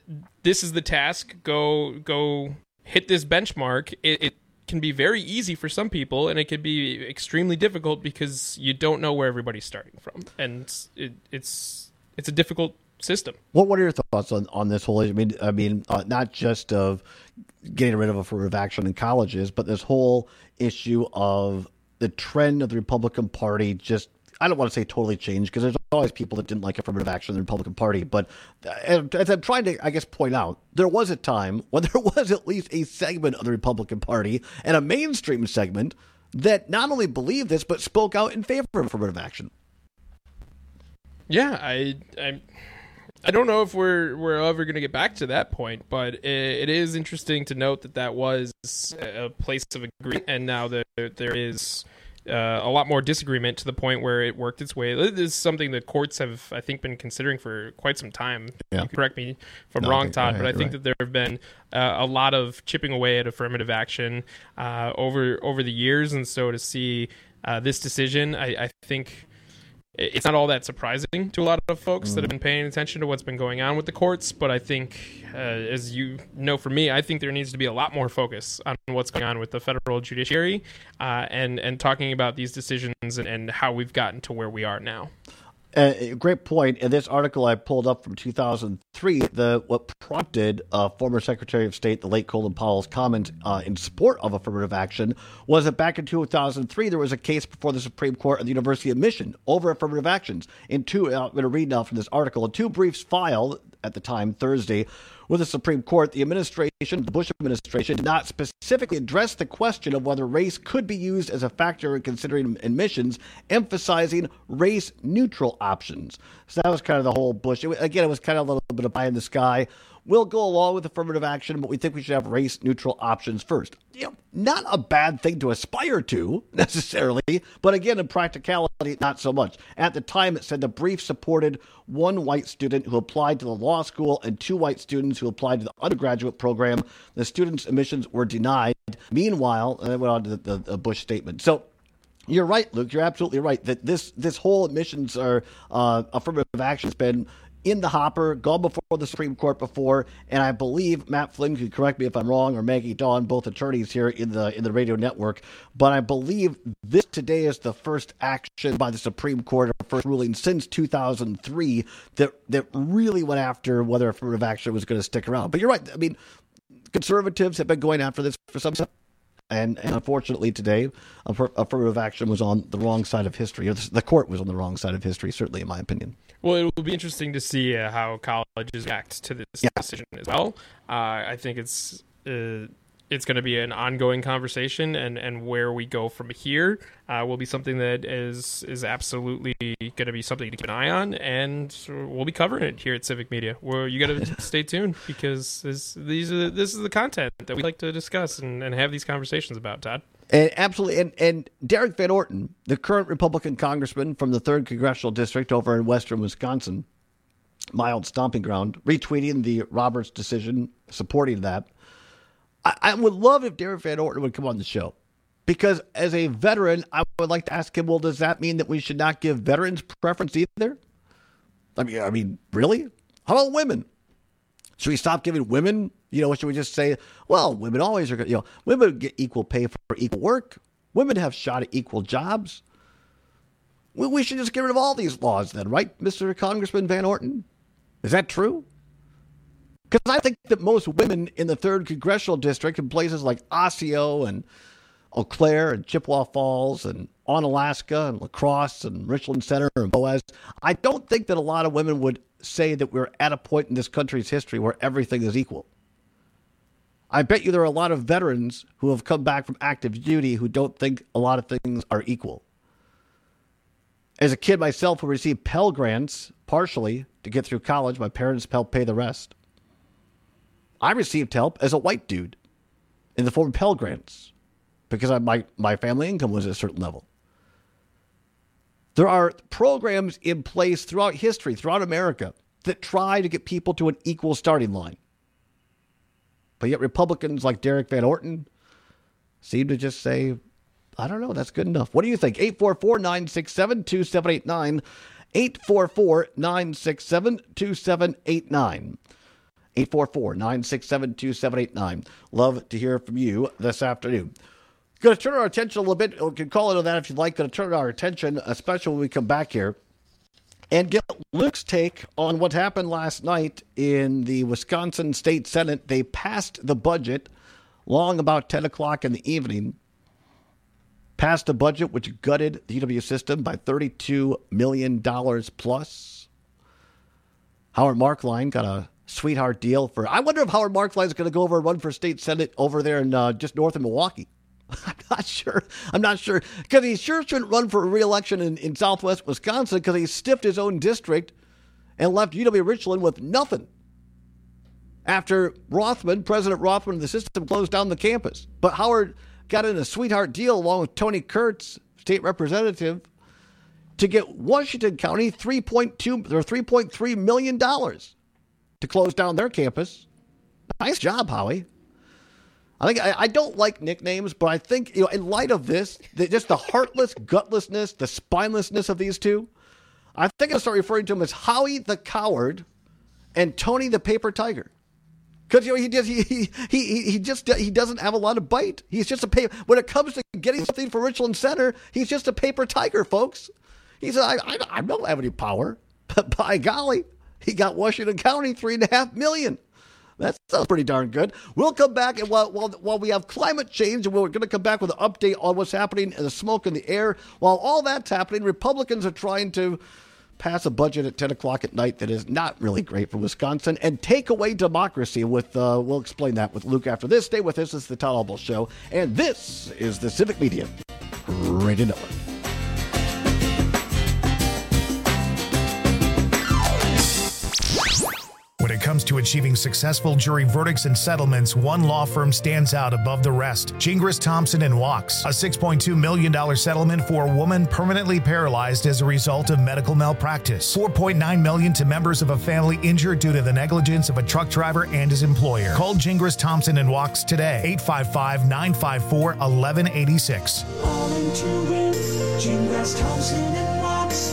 is the task, go hit this benchmark, it can be very easy for some people, and it could be extremely difficult because you don't know where everybody's starting from. And it's a difficult system. What are your thoughts on this whole issue? I mean, not just of getting rid of affirmative action in colleges, but this whole issue of the trend of the Republican Party just, I don't want to say totally changed, because there's always people that didn't like affirmative action in the Republican Party. But as I'm trying to, I guess, point out, there was a time when there was at least a segment of the Republican Party, and a mainstream segment, that not only believed this, but spoke out in favor of affirmative action. Yeah, I don't know if we're ever going to get back to that point, but it is interesting to note that was a place of agreement, and now there is a lot more disagreement to the point where it worked its way. This is something that courts have, I think, been considering for quite some time. Yeah. You can correct me if I'm wrong, Todd, but I think that there have been a lot of chipping away at affirmative action over the years, and so to see this decision, I think it's not all that surprising to a lot of folks that have been paying attention to what's been going on with the courts, but I think, as you know from me, I think there needs to be a lot more focus on what's going on with the federal judiciary and talking about these decisions and how we've gotten to where we are now. Great point. In this article I pulled up from 2003, what prompted former Secretary of State, the late Colin Powell's comment in support of affirmative action was that back in 2003, there was a case before the Supreme Court at the University of Michigan over affirmative actions. I'm going to read now from this article. In 2 briefs filed at the time, Thursday, with the Supreme Court, the Bush administration, did not specifically address the question of whether race could be used as a factor in considering admissions, emphasizing race-neutral options. So that was kind of the whole Bush. It was kind of a little bit of pie in the sky. We'll go along with affirmative action, but we think we should have race-neutral options first. Not a bad thing to aspire to, necessarily, but again, in practicality, not so much. At the time, it said the brief supported 1 white student who applied to the law school and 2 white students who applied to the undergraduate program. The students' admissions were denied. Meanwhile, and I went on to the Bush statement. So, you're right, Luke. You're absolutely right that this whole admissions or affirmative action has been in the hopper, gone before the Supreme Court before, and I believe Matt Flynn could correct me if I'm wrong, or Maggie Dawn, both attorneys here in the radio network, but I believe this today is the first action by the Supreme Court, or first ruling since 2003 that really went after whether affirmative action was going to stick around. But you're right. I mean, conservatives have been going after this for some time. And unfortunately today, affirmative action was on the wrong side of history. Or the court was on the wrong side of history, certainly in my opinion. Well, it will be interesting to see how colleges react to this decision as well. I think it's going to be an ongoing conversation, and where we go from here will be something that is absolutely going to be something to keep an eye on, and we'll be covering it here at Civic Media. Well, you got to stay tuned, because this is the content that we like to discuss and have these conversations about, Todd. And absolutely. And Derek Van Orton, the current Republican congressman from the 3rd Congressional District over in western Wisconsin, my own stomping ground, retweeting the Roberts decision, supporting that. I would love if Derek Van Orton would come on the show, because as a veteran, I would like to ask him, well, does that mean that we should not give veterans preference either? I mean, really? How about women? Should we stop giving women, should we just say, well, women always are, women get equal pay for equal work. Women have shot at equal jobs. We should just get rid of all these laws then, right, Mr. Congressman Van Orton? Is that true? Because I think that most women in the 3rd Congressional District in places like Osseo and Eau Claire and Chippewa Falls and Onalaska and La Crosse and Richland Center and Boaz, I don't think that a lot of women would say that we're at a point in this country's history where everything is equal. I bet you there are a lot of veterans who have come back from active duty who don't think a lot of things are equal. As a kid myself who received Pell Grants, partially, to get through college, my parents helped pay the rest. I received help as a white dude in the form of Pell Grants because my family income was at a certain level. There are programs in place throughout history, throughout America, that try to get people to an equal starting line. But yet Republicans like Derek Van Orton seem to just say, I don't know, that's good enough. What do you think? 844-967-2789. 844-967-2789. 844-967-2789. Love to hear from you this afternoon. Going to turn our attention a little bit. We can call it on that if you'd like. Going to turn our attention, especially when we come back here, and get Luke's take on what happened last night in the Wisconsin State Senate. They passed the budget long about 10 o'clock in the evening. Passed a budget which gutted the UW system by $32 million plus. Howard Markline got a sweetheart deal for... I wonder if Howard Markline is going to go over and run for state senate over there in just north of Milwaukee. I'm not sure. Because he sure shouldn't run for re-election in southwest Wisconsin because he stiffed his own district and left UW Richland with nothing. After President Rothman of the system closed down the campus. But Howard got in a sweetheart deal along with Tony Kurtz, state representative, to get Washington County $3.3 million to close down their campus. Nice job, Howie. I don't like nicknames, but I think, in light of this, just the heartless gutlessness, the spinelessness of these two, I think I'll start referring to him as Howie the Coward and Tony the Paper Tiger. Because he doesn't have a lot of bite. He's just a paper. When it comes to getting something for Richland Center, he's just a paper tiger, folks. He said, I don't have any power, but by golly, he got Washington County $3.5 million. That sounds pretty darn good. We'll come back, and while we have climate change, and we're going to come back with an update on what's happening in the smoke in the air. While all that's happening, Republicans are trying to pass a budget at 10 o'clock at night that is not really great for Wisconsin and take away democracy with, we'll explain that with Luke after this. Stay with us. This is the Todd Albaugh Show, and this is the Civic Media Radio Network. When it comes to achieving successful jury verdicts and settlements, one law firm stands out above the rest. Gingras, Thompson & Wachs. A $6.2 million settlement for a woman permanently paralyzed as a result of medical malpractice. $4.9 million to members of a family injured due to the negligence of a truck driver and his employer. Call Gingras, Thompson & Wachs today. 855-954-1186. All into it. Gingras, Thompson & Wachs.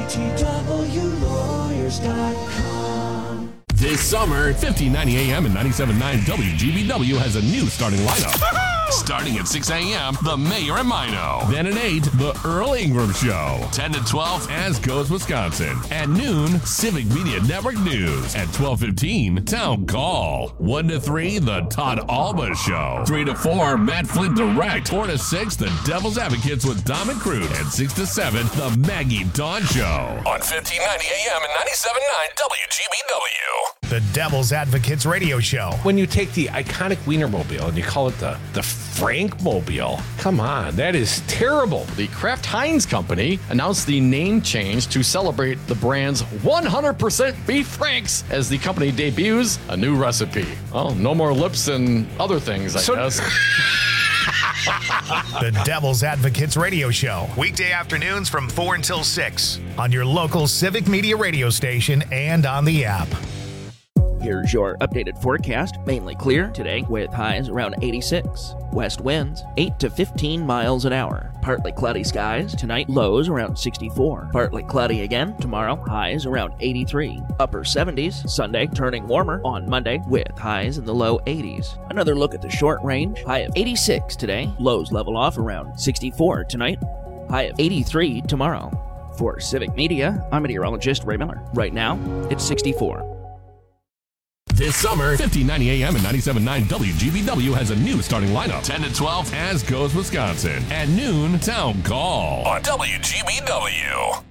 GTWlawyers.com. This summer, 1590 AM and 97.9 WGBW has a new starting lineup. Starting at 6 a.m., The Mayor and Mino. Then at 8, The Earl Ingram Show. 10 to 12, As Goes Wisconsin. At noon, Civic Media Network News. At 12:15, Town Call. 1 to 3, The Todd Albaugh Show. 3 to 4, Matt Flint Direct. 4 to 6, The Devil's Advocates with Dom and Crude. And 6 to 7, The Maggie Dawn Show. On 1590 AM and 97.9 WGBW. The Devil's Advocates Radio Show. When you take the iconic Wienermobile and you call it the Frankmobile, come on, that is terrible. The Kraft Heinz Company announced the name change to celebrate the brand's 100% beef franks as the company debuts a new recipe. Well, no more lips and other things, I guess. The Devil's Advocates Radio Show, weekday afternoons from 4 until 6 on your local Civic Media radio station and on the app. Here's your updated forecast. Mainly clear today with highs around 86. West winds 8 to 15 miles an hour. Partly cloudy skies. Tonight lows around 64. Partly cloudy again tomorrow. Highs around 83. Upper 70s. Sunday turning warmer on Monday with highs in the low 80s. Another look at the short range. High of 86 today. Lows level off around 64 tonight. High of 83 tomorrow. For Civic Media, I'm meteorologist Ray Miller. Right now, it's 64. This summer, 1590 AM and 97.9 WGBW has a new starting lineup. 10 to 12, As Goes Wisconsin. At noon, Town Call on WGBW.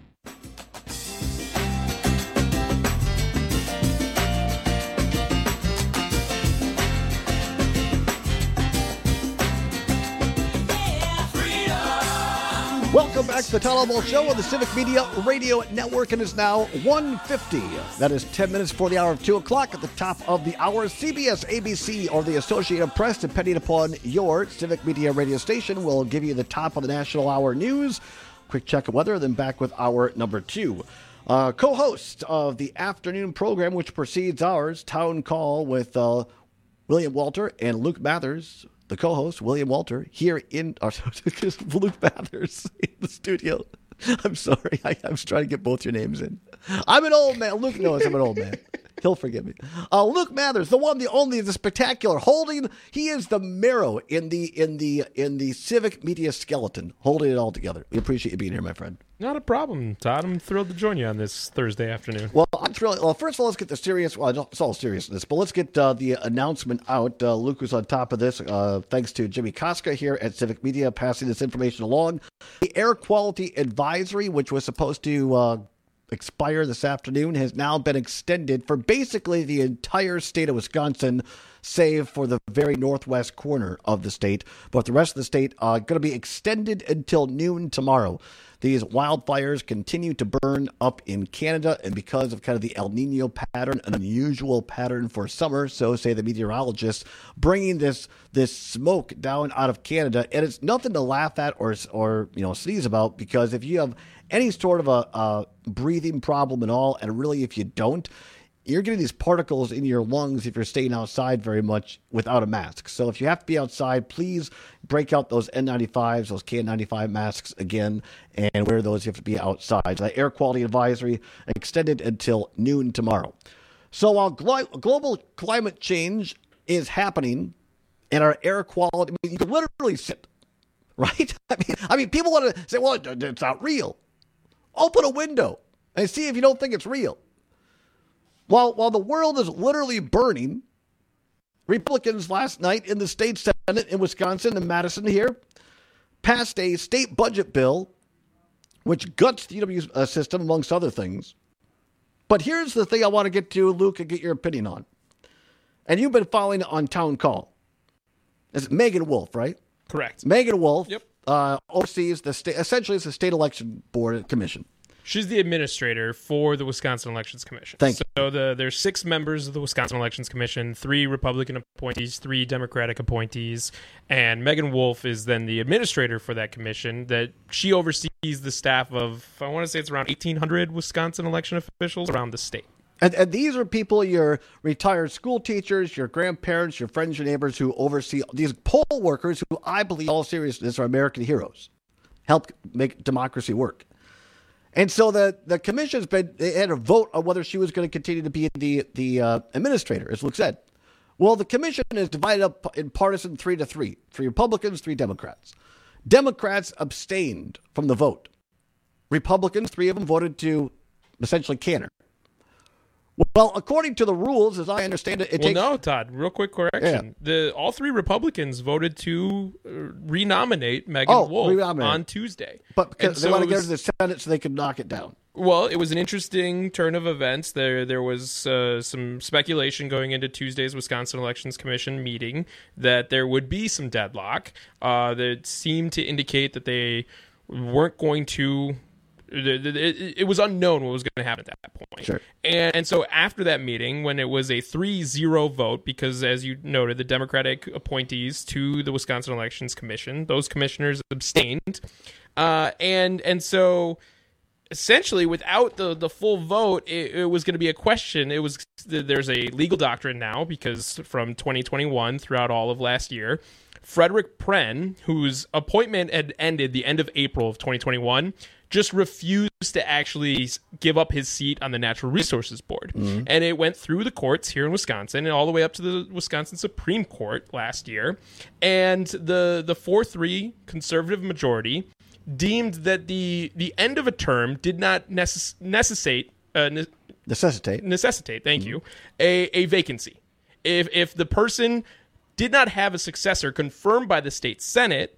Welcome back to the Town Hall Show on the Civic Media Radio Network, and it's now 1:50. That is 10 minutes before the hour of 2 o'clock. At the top of the hour, CBS, ABC, or the Associated Press, depending upon your Civic Media radio station, will give you the top of the national hour news. Quick check of weather, then back with hour number 2. Co-host of the afternoon program, which precedes ours, Town Call with William Walter and Luke Mathers. The co-host, William Walter, here in Luke Mathers in the studio. I'm sorry. I was trying to get both your names in. I'm an old man. Luke knows I'm an old man. He'll forgive me. Luke Mathers, the one, the only, the spectacular, he is the marrow in the Civic Media skeleton, holding it all together. We appreciate you being here, my friend. Not a problem, Todd. I'm thrilled to join you on this Thursday afternoon. Well, I'm thrilled. Well, first of all, let's get the serious. Well, it's all seriousness, but let's get the announcement out. Luke was on top of this, thanks to Jimmy Koska here at Civic Media, passing this information along. The air quality advisory, which was supposed to expire this afternoon, has now been extended for basically the entire state of Wisconsin, save for the very northwest corner of the state. But the rest of the state going to be extended until noon tomorrow. These wildfires continue to burn up in Canada, and because of kind of the El Nino pattern, an unusual pattern for summer, so say the meteorologists, bringing this smoke down out of Canada, and it's nothing to laugh at or sneeze about, because if you have any sort of a breathing problem at all, and really if you don't, you're getting these particles in your lungs if you're staying outside very much without a mask. So if you have to be outside, please break out those N95s, those KN95 masks again, and wear those if you have to be outside. So that air quality advisory extended until noon tomorrow. So while global climate change is happening and our air quality, you can literally sit, right? I mean, people want to say, well, it's not real. Open a window and see if you don't think it's real. While the world is literally burning, Republicans last night in the state Senate in Wisconsin and Madison here passed a state budget bill which guts the UW system, amongst other things. But here's the thing I want to get to, Luke, and get your opinion on. And you've been following on Town Call. It's Megan Wolf, right? Correct. Megan Wolf Yep. oversees the state. Essentially, it's the state election board commission. She's the administrator for the Wisconsin Elections Commission. Thank you. So there's 6 members of the Wisconsin Elections Commission, 3 Republican appointees, 3 Democratic appointees, and Megan Wolf is then the administrator for that commission. That she oversees the staff of, I want to say it's around 1,800 Wisconsin election officials around the state. And these are people, your retired school teachers, your grandparents, your friends, your neighbors who oversee these poll workers who I believe, in all seriousness, are American heroes. Help make democracy work. And so the commission's they had a vote on whether she was going to continue to be the administrator, as Luke said. Well, the commission is divided up in partisan 3-3. 3 Republicans, 3 Democrats. Democrats abstained from the vote. Republicans, 3 of them voted to essentially can her. Well, according to the rules, as I understand it, no, Todd, real quick correction. Yeah. All 3 Republicans voted to renominate Megan Wolf on Tuesday. But because they want to get her to the Senate so they could knock it down. Well, it was an interesting turn of events. There was some speculation going into Tuesday's Wisconsin Elections Commission meeting that there would be some deadlock. That seemed to indicate that they weren't going to It was unknown what was going to happen at that point. Sure. And so after that meeting, when it was a 3-0 vote, because as you noted, the Democratic appointees to the Wisconsin Elections Commission, those commissioners abstained. And so essentially, without the full vote, it was going to be a question. There's a legal doctrine now, because from 2021 throughout all of last year, Frederick Pren, whose appointment had ended the end of April of 2021, just refused to actually give up his seat on the Natural Resources Board. Mm-hmm. And it went through the courts here in Wisconsin and all the way up to the Wisconsin Supreme Court last year. And the 4-3 conservative majority deemed that the end of a term did not necessitate, thank you, a vacancy. If the person did not have a successor confirmed by the state Senate,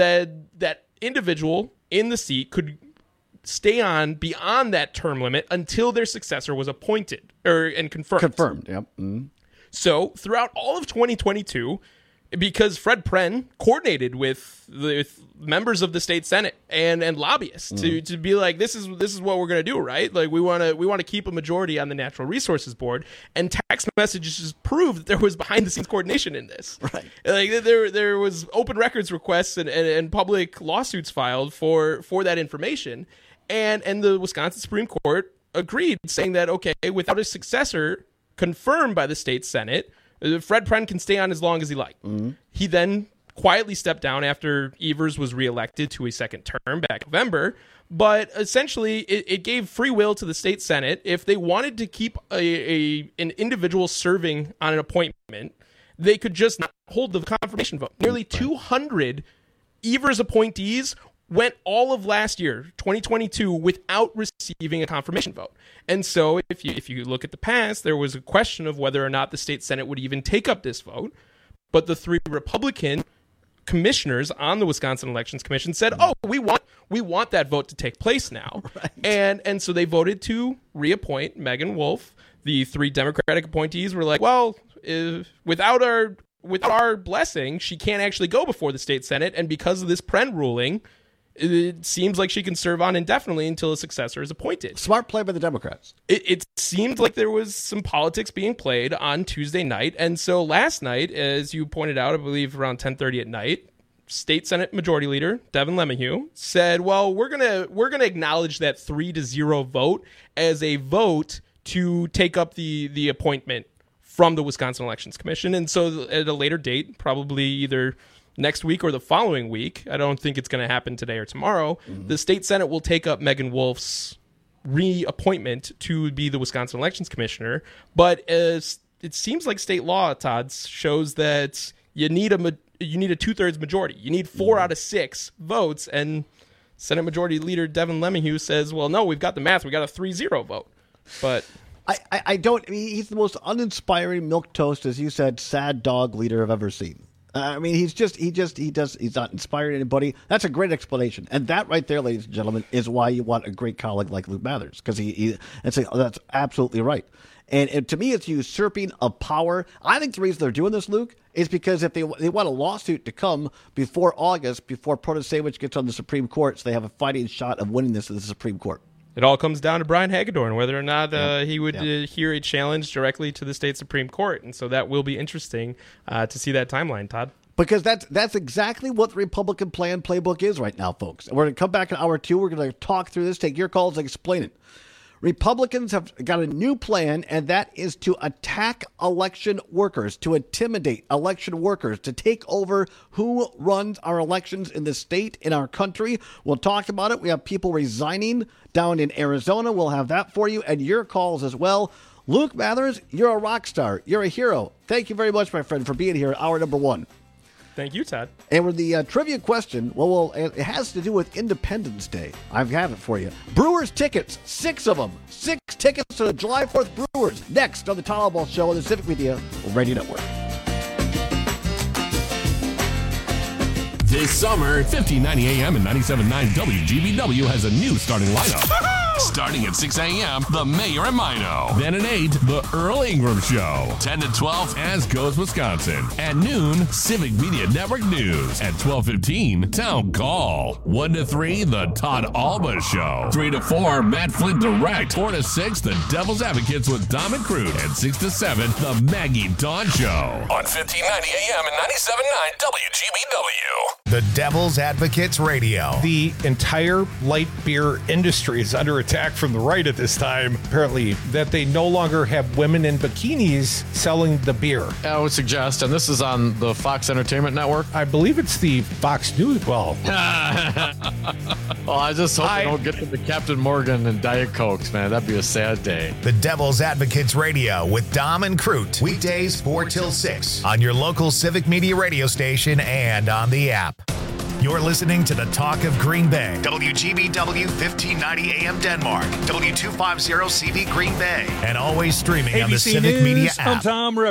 that individual in the seat could stay on beyond that term limit until their successor was appointed and confirmed. Confirmed, yep. Mm-hmm. So throughout all of 2022, because Fred Pren coordinated with the members of the state Senate and lobbyists to be like, this is what we're going to do, right? Like we want to keep a majority on the Natural Resources Board, and text messages proved that there was behind the scenes coordination in this. Right. Like there was open records requests and public lawsuits filed for that information, and the Wisconsin Supreme Court agreed, saying that okay, without a successor confirmed by the state Senate, Fred Pren can stay on as long as he liked. Mm-hmm. He then quietly stepped down after Evers was reelected to a second term back in November. But essentially, it gave free will to the state Senate. If they wanted to keep an individual serving on an appointment, they could just not hold the confirmation vote. Nearly 200 Evers appointees went all of last year, 2022, without receiving a confirmation vote. And so if you look at the past, there was a question of whether or not the state Senate would even take up this vote. But the 3 Republican commissioners on the Wisconsin Elections Commission said, "Oh, we want that vote to take place now." Right. And so they voted to reappoint Megan Wolf. The 3 Democratic appointees were like, "Well, without our blessing, she can't actually go before the state Senate, and because of this Pren ruling, it seems like she can serve on indefinitely until a successor is appointed." Smart play by the Democrats. It seemed like there was some politics being played on Tuesday night. And so last night, as you pointed out, I believe around 10:30 at night, State Senate Majority Leader Devin LeMahieu said, well, we're gonna acknowledge that 3-0 vote as a vote to take up the appointment from the Wisconsin Elections Commission. And so at a later date, probably either next week or the following week, I don't think it's going to happen today or tomorrow, the state Senate will take up Megan Wolf's reappointment to be the Wisconsin Elections Commissioner. But it seems like state law, Todd, shows that you need a 2/3 majority. You need 4 out of 6 votes, and Senate Majority Leader Devin LeMahieu says, well, no, we've got the math. We got a 3-0 vote. But I don't. I mean, he's the most uninspiring milquetoast, as you said, sad dog leader I've ever seen. I mean, he's not inspiring anybody. That's a great explanation. And that right there, ladies and gentlemen, is why you want a great colleague like Luke Mathers, because that's absolutely right. And to me, it's usurping of power. I think the reason they're doing this, Luke, is because if they want a lawsuit to come before August, before Protasevich gets on the Supreme Court, so they have a fighting shot of winning this in the Supreme Court. It all comes down to Brian Hagedorn, whether or not he would hear a challenge directly to the state Supreme Court. And so that will be interesting to see that timeline, Todd. Because that's exactly what the Republican plan playbook is right now, folks. We're going to come back in hour 2. We're going to talk through this, take your calls, and explain it. Republicans have got a new plan, and that is to attack election workers, to intimidate election workers, to take over who runs our elections in the state, in our country. We'll talk about it. We have people resigning down in Arizona. We'll have that for you, and your calls as well. Luke Mathers, you're a rock star. You're a hero. Thank you very much, my friend, for being here at hour number 1. Thank you, Todd. And with the trivia question, well, it has to do with Independence Day. I have it for you. Brewers tickets, 6 of them. 6 tickets to the July 4th Brewers. Next on the Tom Ball Show on the Civic Media Radio Network. This summer, 1590 AM and 97.9 WGBW has a new starting lineup. Starting at 6 a.m., The Mayor and Mino. Then at 8, The Earl Ingram Show. 10 to 12, As Goes Wisconsin. At noon, Civic Media Network News. At 12:15, Town Call. 1 to 3, The Todd Alba Show. 3 to 4, Matt Flint Direct. 4 to 6, The Devil's Advocates with Dom and Crute. And 6 to 7, The Maggie Dawn Show. On 1590 AM and 97.9 WGBW. The Devil's Advocates Radio. The entire light beer industry is under attack from the right at this time, apparently, that they no longer have women in bikinis selling the beer. I would suggest, and this is on the Fox Entertainment Network. I believe it's the Fox News. Well, I just hope they don't get to the Captain Morgan and Diet Cokes, man. That'd be a sad day. The Devil's Advocates Radio with Dom and Crute. Weekdays 4 till 6 on your local Civic Media radio station and on the app. You're listening to the Talk of Green Bay. WGBW 1590 AM Denmark. W250 CV Green Bay. And always streaming on the ABC Civic News, Media I'm app. Tom